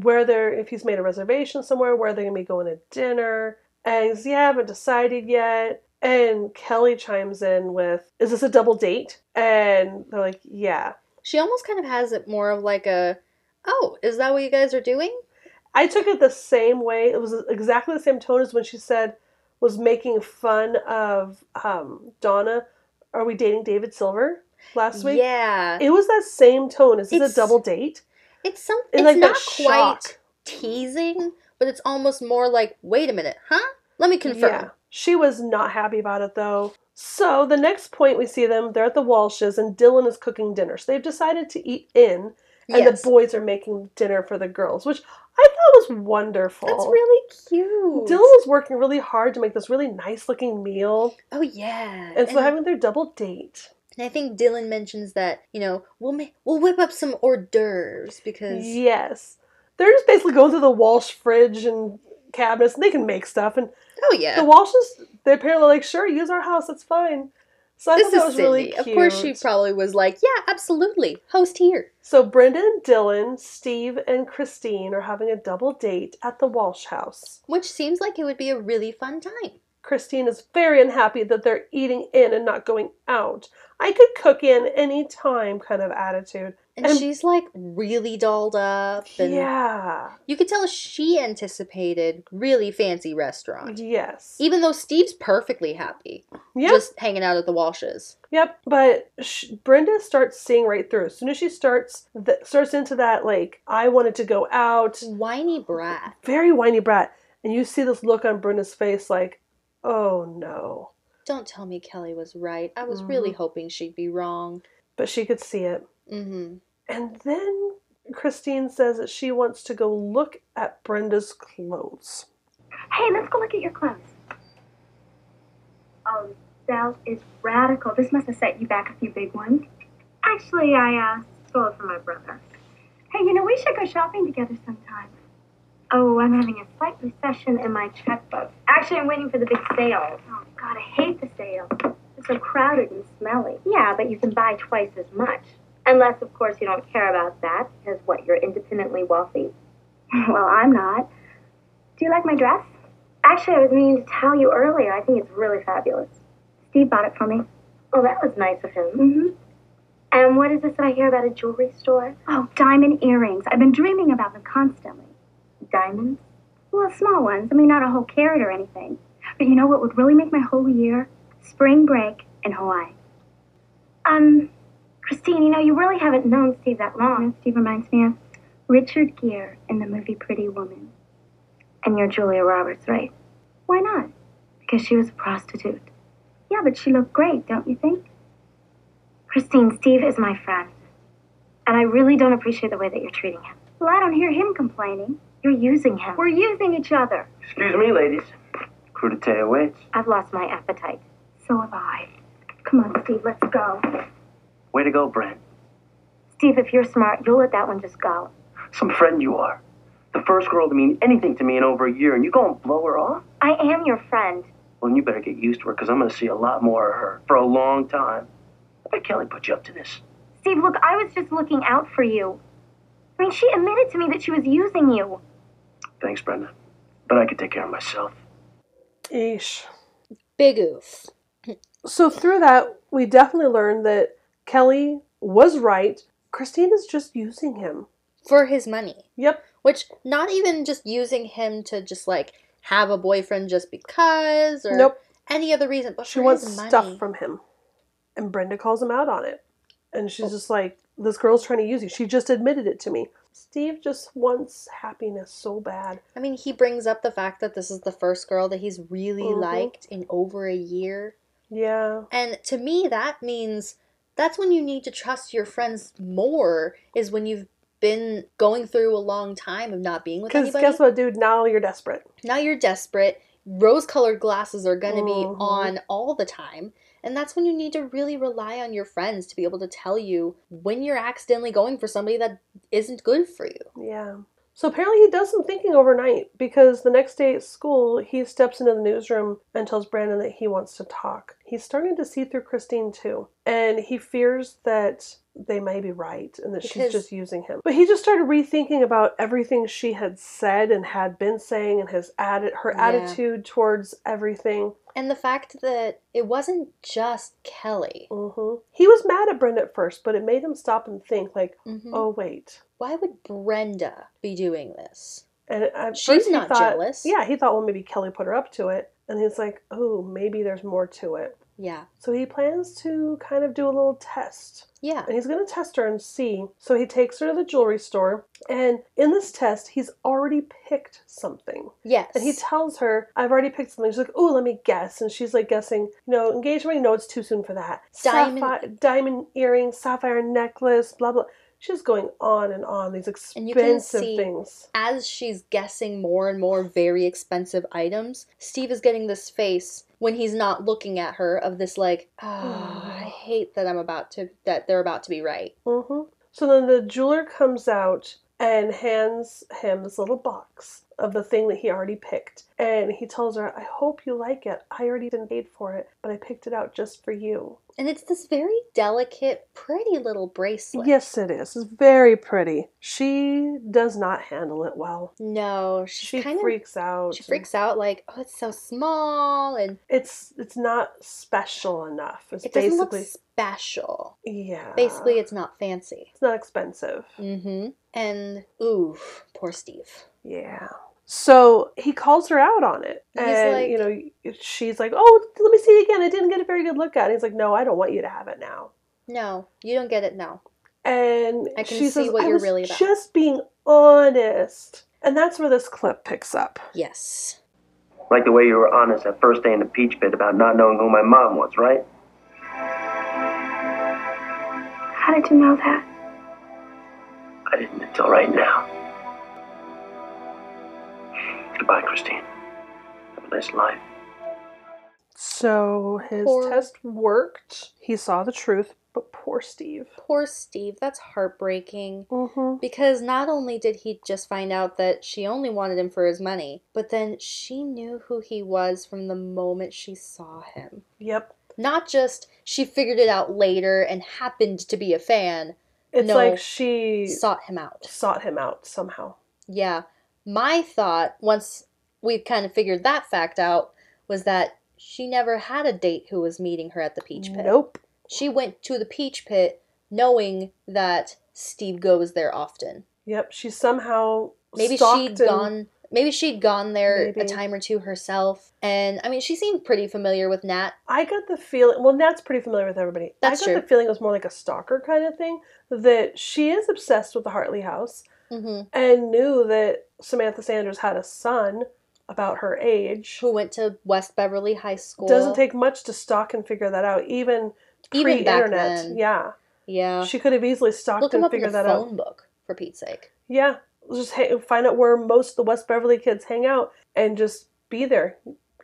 if he's made a reservation somewhere, where they're going to be going to dinner. And he says, yeah, I haven't decided yet. And Kelly chimes in with, is this a double date? And they're like, yeah. She almost kind of has it more of like a, oh, is that what you guys are doing? I took it the same way. It was exactly the same tone as when she was making fun of Donna, are we dating David Silver last week? Yeah. It was that same tone. Is this a double date? It's like not quite teasing, but it's almost more like, wait a minute, huh? Let me confirm. Yeah. She was not happy about it, though. So the next point we see them, they're at the Walshes, and Dylan is cooking dinner. So they've decided to eat in, and the boys are making dinner for the girls, which I thought was wonderful. That's really cute. Dylan was working really hard to make this really nice-looking meal. Oh, yeah. And so having their double date. And I think Dylan mentions that, we'll whip up some hors d'oeuvres because... Yes. They're just basically going through the Walsh fridge and cabinets, and they can make stuff. And oh, yeah. The Walshes, they're apparently like, sure, use our house, that's fine. So I thought that was Cindy. really cute. Of course she probably was like, yeah, absolutely, host here. So Brenda and Dylan, Steve and Christine are having a double date at the Walsh house. Which seems like it would be a really fun time. Christine is very unhappy that they're eating in and not going out. I could cook in any time kind of attitude. And she's like really dolled up. And yeah. You could tell she anticipated really fancy restaurant. Yes. Even though Steve's perfectly happy. Yep. Just hanging out at the Walshes. Yep. But Brenda starts seeing right through. As soon as she starts into that, like, I wanted to go out. Whiny brat. Very whiny brat. And you see this look on Brenda's face like, oh no. Don't tell me Kelly was right. I was really hoping she'd be wrong. But she could see it. Mm-hmm. And then Christine says that she wants to go look at Brenda's clothes. Hey, let's go look at your clothes. Oh, Sal is radical. This must have set you back a few big ones. Actually, I stole it from my brother. Hey, we should go shopping together sometime. Oh, I'm having a slight recession in my checkbook. Actually, I'm waiting for the big sale. Oh, God, I hate the sale. It's so crowded and smelly. Yeah, but you can buy twice as much. Unless, of course, you don't care about that, because, you're independently wealthy? Well, I'm not. Do you like my dress? Actually, I was meaning to tell you earlier. I think it's really fabulous. Steve bought it for me. Oh, that was nice of him. Mm-hmm. And what is this that I hear about a jewelry store? Oh, diamond earrings. I've been dreaming about them constantly. Diamonds? Well, small ones. I mean, not a whole carat or anything. But you know what would really make my whole year? Spring break in Hawaii. Christine, you really haven't known Steve that long. Steve reminds me of Richard Gere in the movie Pretty Woman. And you're Julia Roberts, right? Why not? Because she was a prostitute. Yeah, but she looked great, don't you think? Christine, Steve is my friend. And I really don't appreciate the way that you're treating him. Well, I don't hear him complaining. You're using him. We're using each other. Excuse me, ladies. Crudité awaits. I've lost my appetite. So have I. Come on, Steve, let's go. Way to go, Brent. Steve, if you're smart, you'll let that one just go. Some friend you are. The first girl to mean anything to me in over a year, and you go and blow her off? I am your friend. Well, then you better get used to her, because I'm going to see a lot more of her for a long time. I bet Kelly put you up to this. Steve, look, I was just looking out for you. I mean, she admitted to me that she was using you. Thanks, Brenda. But I could take care of myself. Eesh. Big oof. So through that, we definitely learned that Kelly was right. Christine is just using him. For his money. Yep. Which, not even just using him to just, like, have a boyfriend just because, or Nope. any other reason, but She for wants his money. stuff from him. And Brenda calls him out on it. And she's just like, this girl's trying to use you. She just admitted it to me. Steve just wants happiness so bad. I mean, he brings up the fact that this is the first girl that he's really liked in over a year. Yeah. And to me, that means that's when you need to trust your friends more, is when you've been going through a long time of not being with Because anybody. guess what, dude? Now you're desperate. Now you're desperate. Rose-colored glasses are going to be on all the time. And that's when you need to really rely on your friends to be able to tell you when you're accidentally going for somebody that isn't good for you. Yeah. So apparently he does some thinking overnight, because the next day at school, he steps into the newsroom and tells Brandon that he wants to talk. He's starting to see through Christine too. And he fears that they may be right and that she's just using him. But he just started rethinking about everything she had said and had been saying, and her attitude towards everything. And the fact that it wasn't just Kelly. He was mad at Brenda at first, but it made him stop and think, like, oh, wait. Why would Brenda be doing this? And at She's first he not thought, jealous. Yeah, he thought, well, maybe Kelly put her up to it. And he's like, oh, maybe there's more to it. Yeah. So he plans to kind of do a little test. Yeah. And he's going to test her and see. So he takes her to the jewelry store. And in this test, he's already picked something. Yes. And he tells her, I've already picked something. She's like, oh, let me guess. And she's like guessing, engagement ring? No, it's too soon for that. Diamond earrings, sapphire necklace, blah, blah. She's going on these expensive things. As she's guessing more and more very expensive items, Steve is getting this face when he's not looking at her of this like, I hate that that they're about to be right. So then the jeweler comes out and hands him this little box of the thing that he already picked. And he tells her, I hope you like it. I already didn't paid for it, but I picked it out just for you. And it's this very delicate, pretty little bracelet. Yes, it is. It's very pretty. She does not handle it well. No, she freaks out. She freaks out like, oh, it's so small, and it's not special enough. It doesn't look special. Yeah. Basically, it's not fancy. It's not expensive. And ooh, poor Steve. Yeah. So he calls her out on it. And, she's like, oh, let me see it again. I didn't get a very good look at it. He's like, no, I don't want you to have it now. No, you don't get it now. And I can she see says, what you're really about. Just being honest. And that's where this clip picks up. Yes. Like the way you were honest that first day in the peach pit about not knowing who my mom was, right? How did you know that? I didn't until right now. Goodbye, Christine. Have a nice life. So his test worked. He saw the truth, but poor Steve. Poor Steve. That's heartbreaking. Because not only did he just find out that she only wanted him for his money, but then she knew who he was from the moment she saw him. Yep. Not just she figured it out later and happened to be a fan. It's like she sought him out. Sought him out somehow. Yeah. My thought, once we kind of figured that fact out, was that she never had a date who was meeting her at the Peach Pit. Nope. She went to the Peach Pit knowing that Steve goes there often. Yep, she somehow Maybe she'd gone there a time or two herself. And, I mean, she seemed pretty familiar with Nat. I got the feeling, well, Nat's pretty familiar with everybody. That's true. I got the feeling it was more like a stalker kind of thing, that she is obsessed with the Hartley house and knew that Samantha Sanders had a son about her age. Who went to West Beverly High School. Doesn't take much to stalk and figure that out, even pre-internet. Back then. Yeah. Yeah. She could have easily stalked and figured that out. Look him up in the phone book, for Pete's sake. Yeah. Just find out where most of the West Beverly kids hang out and just be there.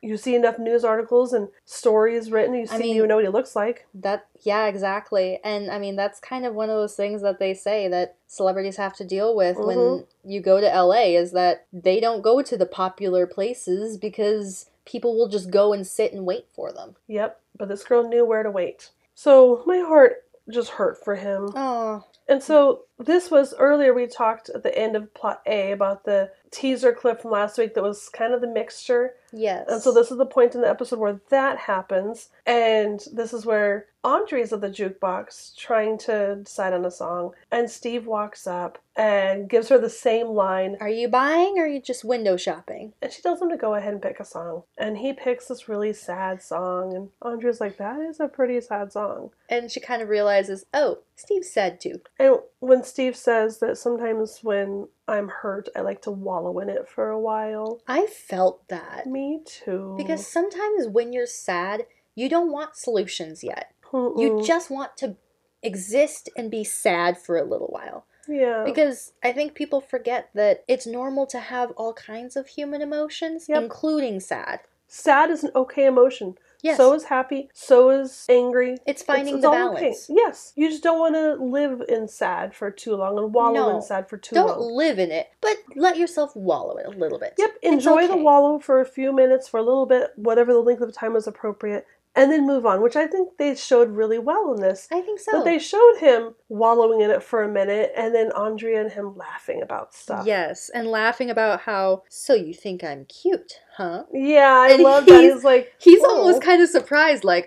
you see enough news articles and stories written, you know what he looks like. Yeah, exactly. And I mean, that's kind of one of those things that they say that celebrities have to deal with when you go to LA, is that they don't go to the popular places because people will just go and sit and wait for them. Yep, but this girl knew where to wait. So my heart just hurt for him. Oh. And so this was, earlier we talked at the end of plot A about the teaser clip from last week that was kind of the mixture. Yes. And so this is the point in the episode where that happens. And this is where Andrea's at the jukebox trying to decide on a song. And Steve walks up and gives her the same line. Are you buying or are you just window shopping? And she tells him to go ahead and pick a song. And he picks this really sad song. And Andrea's like, that is a pretty sad song. And she kind of realizes, oh, Steve's sad too. And when Steve says that sometimes when I'm hurt, I like to wallow in it for a while. I felt that. Me too. Because sometimes when you're sad, you don't want solutions yet. Mm-mm. You just want to exist and be sad for a little while. Yeah. Because I think people forget that it's normal to have all kinds of human emotions, including sad. Sad is an okay emotion. Yes. So is happy. So is angry. It's finding it's the all balance. Okay. Yes. You just don't want to live in sad for too long and wallow in sad for too long. Don't live in it, but let yourself wallow in it a little bit. Yep. Enjoy the wallow for a few minutes, for a little bit, whatever the length of time is appropriate. And then move on, which I think they showed really well in this. I think so. But they showed him wallowing in it for a minute, and then Andrea and him laughing about stuff. Yes, and laughing about how, so you think I'm cute, huh? Yeah, I love that. He's like... He's almost kind of surprised, like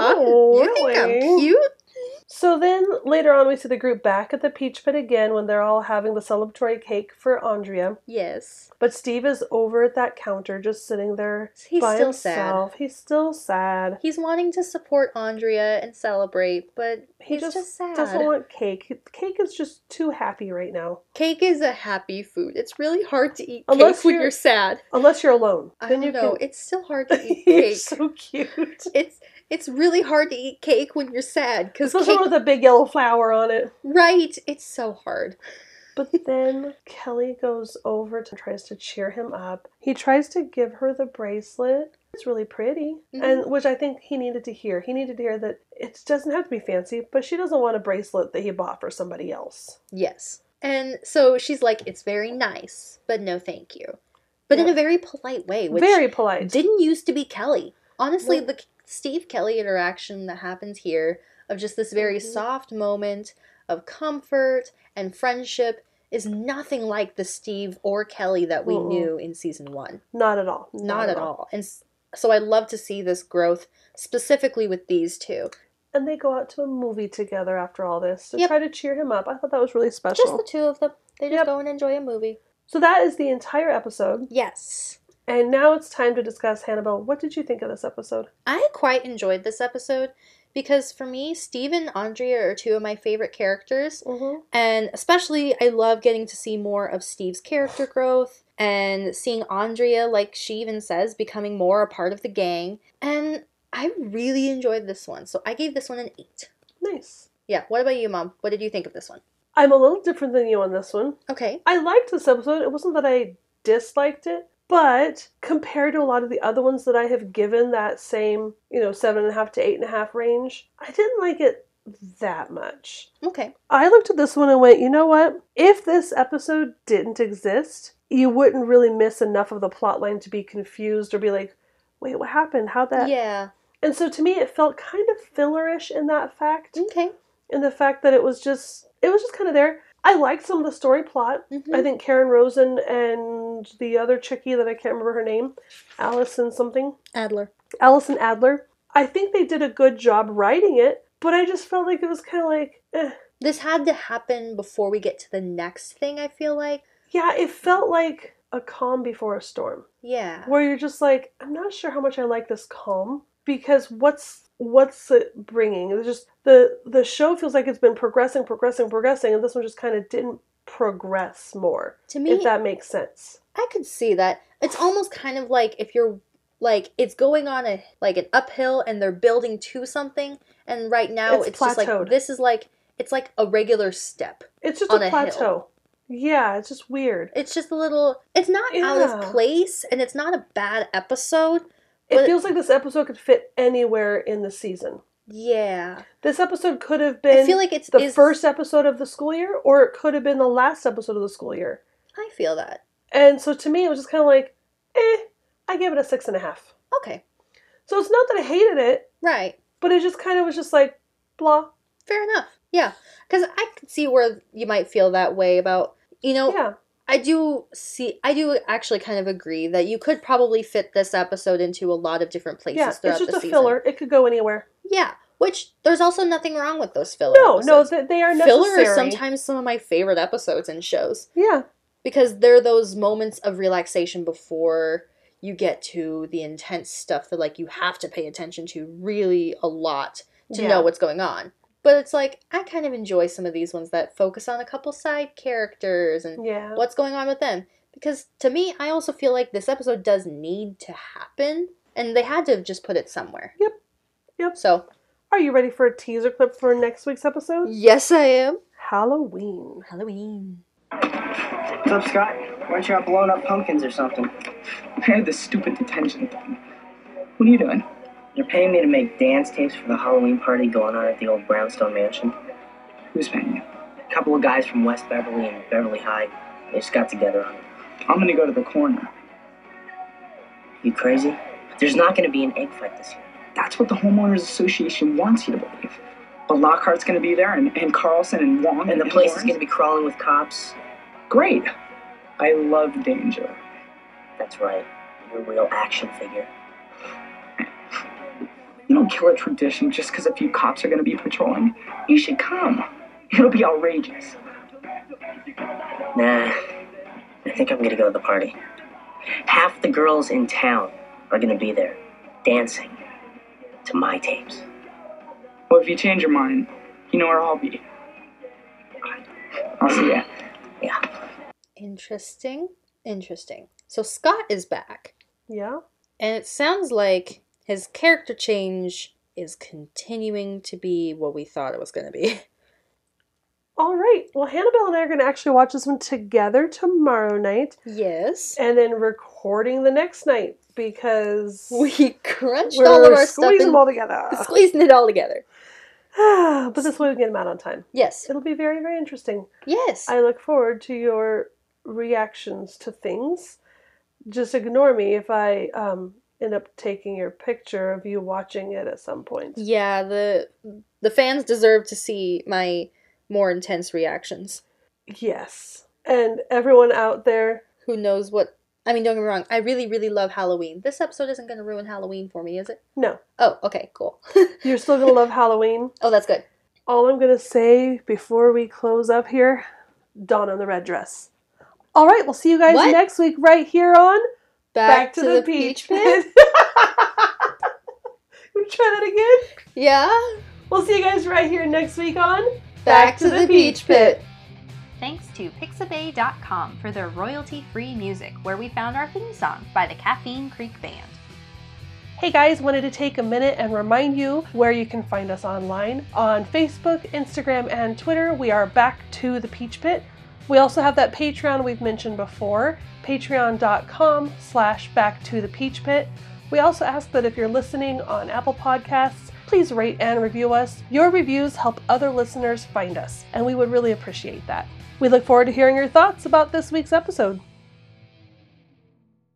oh, you really? think I'm cute? So then, later on, we see the group back at the Peach Pit again when they're all having the celebratory cake for Andrea. Yes. But Steve is over at that counter, just sitting there by still himself. He's still sad. He's wanting to support Andrea and celebrate, but he's just sad. Doesn't want cake. Cake is just too happy right now. Cake is a happy food. It's really hard to eat cake when you're sad. Unless you're alone. I don't know. It's still hard to eat cake. You're so cute. It's really hard to eat cake when you're sad. Especially with a big yellow flower on it. Right. It's so hard. But then Kelly goes over and tries to cheer him up. He tries to give her the bracelet. It's really pretty. Mm-hmm. And which I think he needed to hear. He needed to hear that it doesn't have to be fancy, but she doesn't want a bracelet that he bought for somebody else. Yes. And so she's like, it's very nice, but no thank you. But in a very polite way. Which very polite. Didn't used to be Kelly. Honestly, the Steve Kelly interaction that happens here of just this very soft moment of comfort and friendship is nothing like the Steve or Kelly that we knew in season 1. Not at all. Not at all. And so I love to see this growth specifically with these two. And they go out to a movie together after all this to try to cheer him up. I thought that was really special. Just the two of them. They just go and enjoy a movie. So that is the entire episode. Yes. And now it's time to discuss, Hannibal. What did you think of this episode? I quite enjoyed this episode because for me, Steve and Andrea are two of my favorite characters. Mm-hmm. And especially, I love getting to see more of Steve's character growth and seeing Andrea, like she even says, becoming more a part of the gang. And I really enjoyed this one. So I gave this one an 8. Nice. Yeah. What about you, Mom? What did you think of this one? I'm a little different than you on this one. Okay. I liked this episode. It wasn't that I disliked it. But compared to a lot of the other ones that I have given that same, 7.5 to 8.5 range, I didn't like it that much. Okay. I looked at this one and went, you know what? If this episode didn't exist, you wouldn't really miss enough of the plot line to be confused or be like, wait, what happened? How'd that... Yeah. And so to me, it felt kind of fillerish in that fact. Okay. In the fact that it was just kind of there. I liked some of the story plot. Mm-hmm. I think Karen Rosen and the other chickie that I can't remember her name, Allison Adler. I think they did a good job writing it, but I just felt like it was kind of like, eh. This had to happen before we get to the next thing, I feel like. Yeah, it felt like a calm before a storm. Yeah. Where you're just like, I'm not sure how much I like this calm, because what's it bringing? It's just the show feels like it's been progressing, and this one just kind of didn't progress more. To me, if that makes sense. I could see that. It's almost kind of like if you're like it's going on an uphill and they're building to something, and right now it's just like this is like it's like a regular step. It's just a plateau. Hill. Yeah, it's just weird. It's just a little. It's not out of place, and it's not a bad episode. It feels like this episode could fit anywhere in the season. Yeah. This episode could have been I feel like it's the first episode of the school year, or it could have been the last episode of the school year. I feel that. And so to me, it was just kind of like, I gave it a 6.5. Okay. So it's not that I hated it. Right. But it just kind of was just like, blah. Fair enough. Yeah. Because I could see where you might feel that way about, Yeah. I do actually kind of agree that you could probably fit this episode into a lot of different places throughout the season. It's just a filler. It could go anywhere. Yeah, which there's also nothing wrong with those filler episodes. No, they are necessary. Filler is sometimes some of my favorite episodes in shows. Yeah. Because they're those moments of relaxation before you get to the intense stuff that, like, you have to pay attention to really a lot to know what's going on. But it's like, I kind of enjoy some of these ones that focus on a couple side characters and what's going on with them. Because to me, I also feel like this episode does need to happen. And they had to have just put it somewhere. Yep. So, are you ready for a teaser clip for next week's episode? Yes, I am. Halloween. What's up, Scott? Why aren't you out blowing up pumpkins or something? I had this stupid detention thing. What are you doing? They're paying me to make dance tapes for the Halloween party going on at the old Brownstone Mansion. Who's paying you? A couple of guys from West Beverly and Beverly High. They just got together on it. I'm gonna go to the corner. You crazy? There's not gonna be an egg fight this year. That's what the Homeowners Association wants you to believe. But Lockhart's gonna be there, and Carlson and Wong. And the place is gonna be crawling with cops. Great. I love danger. That's right. You're a real action figure. You don't kill a tradition just because a few cops are going to be patrolling. You should come. It'll be outrageous. Nah, I think I'm going to go to the party. Half the girls in town are going to be there, dancing to my tapes. Well, if you change your mind, you know where I'll be. I'll see ya. Yeah. Interesting. So Scott is back. Yeah. And it sounds like his character change is continuing to be what we thought it was going to be. All right. Well, Hannibal and I are going to actually watch this one together tomorrow night. Yes. And then recording the next night because we crunched all of our stuff. Squeezing them all together. Squeezing it all together. But this way we can get them out on time. Yes. It'll be very, very interesting. Yes. I look forward to your reactions to things. Just ignore me if I end up taking your picture of you watching it at some point. Yeah, the fans deserve to see my more intense reactions. Yes. And everyone out there who knows what... I mean, don't get me wrong, I really, really love Halloween. This episode isn't going to ruin Halloween for me, is it? No. Oh, okay, cool. You're still going to love Halloween? Oh, that's good. All I'm going to say before we close up here, Dawn on the Red Dress. All right, we'll see you guys next week right here on... Back to the Peach Pit. You try that again? Yeah. We'll see you guys right here next week on Back to the Peach Pit. Thanks to Pixabay.com for their royalty-free music, where we found our theme song by the Caffeine Creek Band. Hey guys, wanted to take a minute and remind you where you can find us online. On Facebook, Instagram, and Twitter, we are Back to the Peach Pit. We also have that Patreon we've mentioned before, patreon.com/backtothepeachpit. We also ask that if you're listening on Apple Podcasts, please rate and review us. Your reviews help other listeners find us, and we would really appreciate that. We look forward to hearing your thoughts about this week's episode.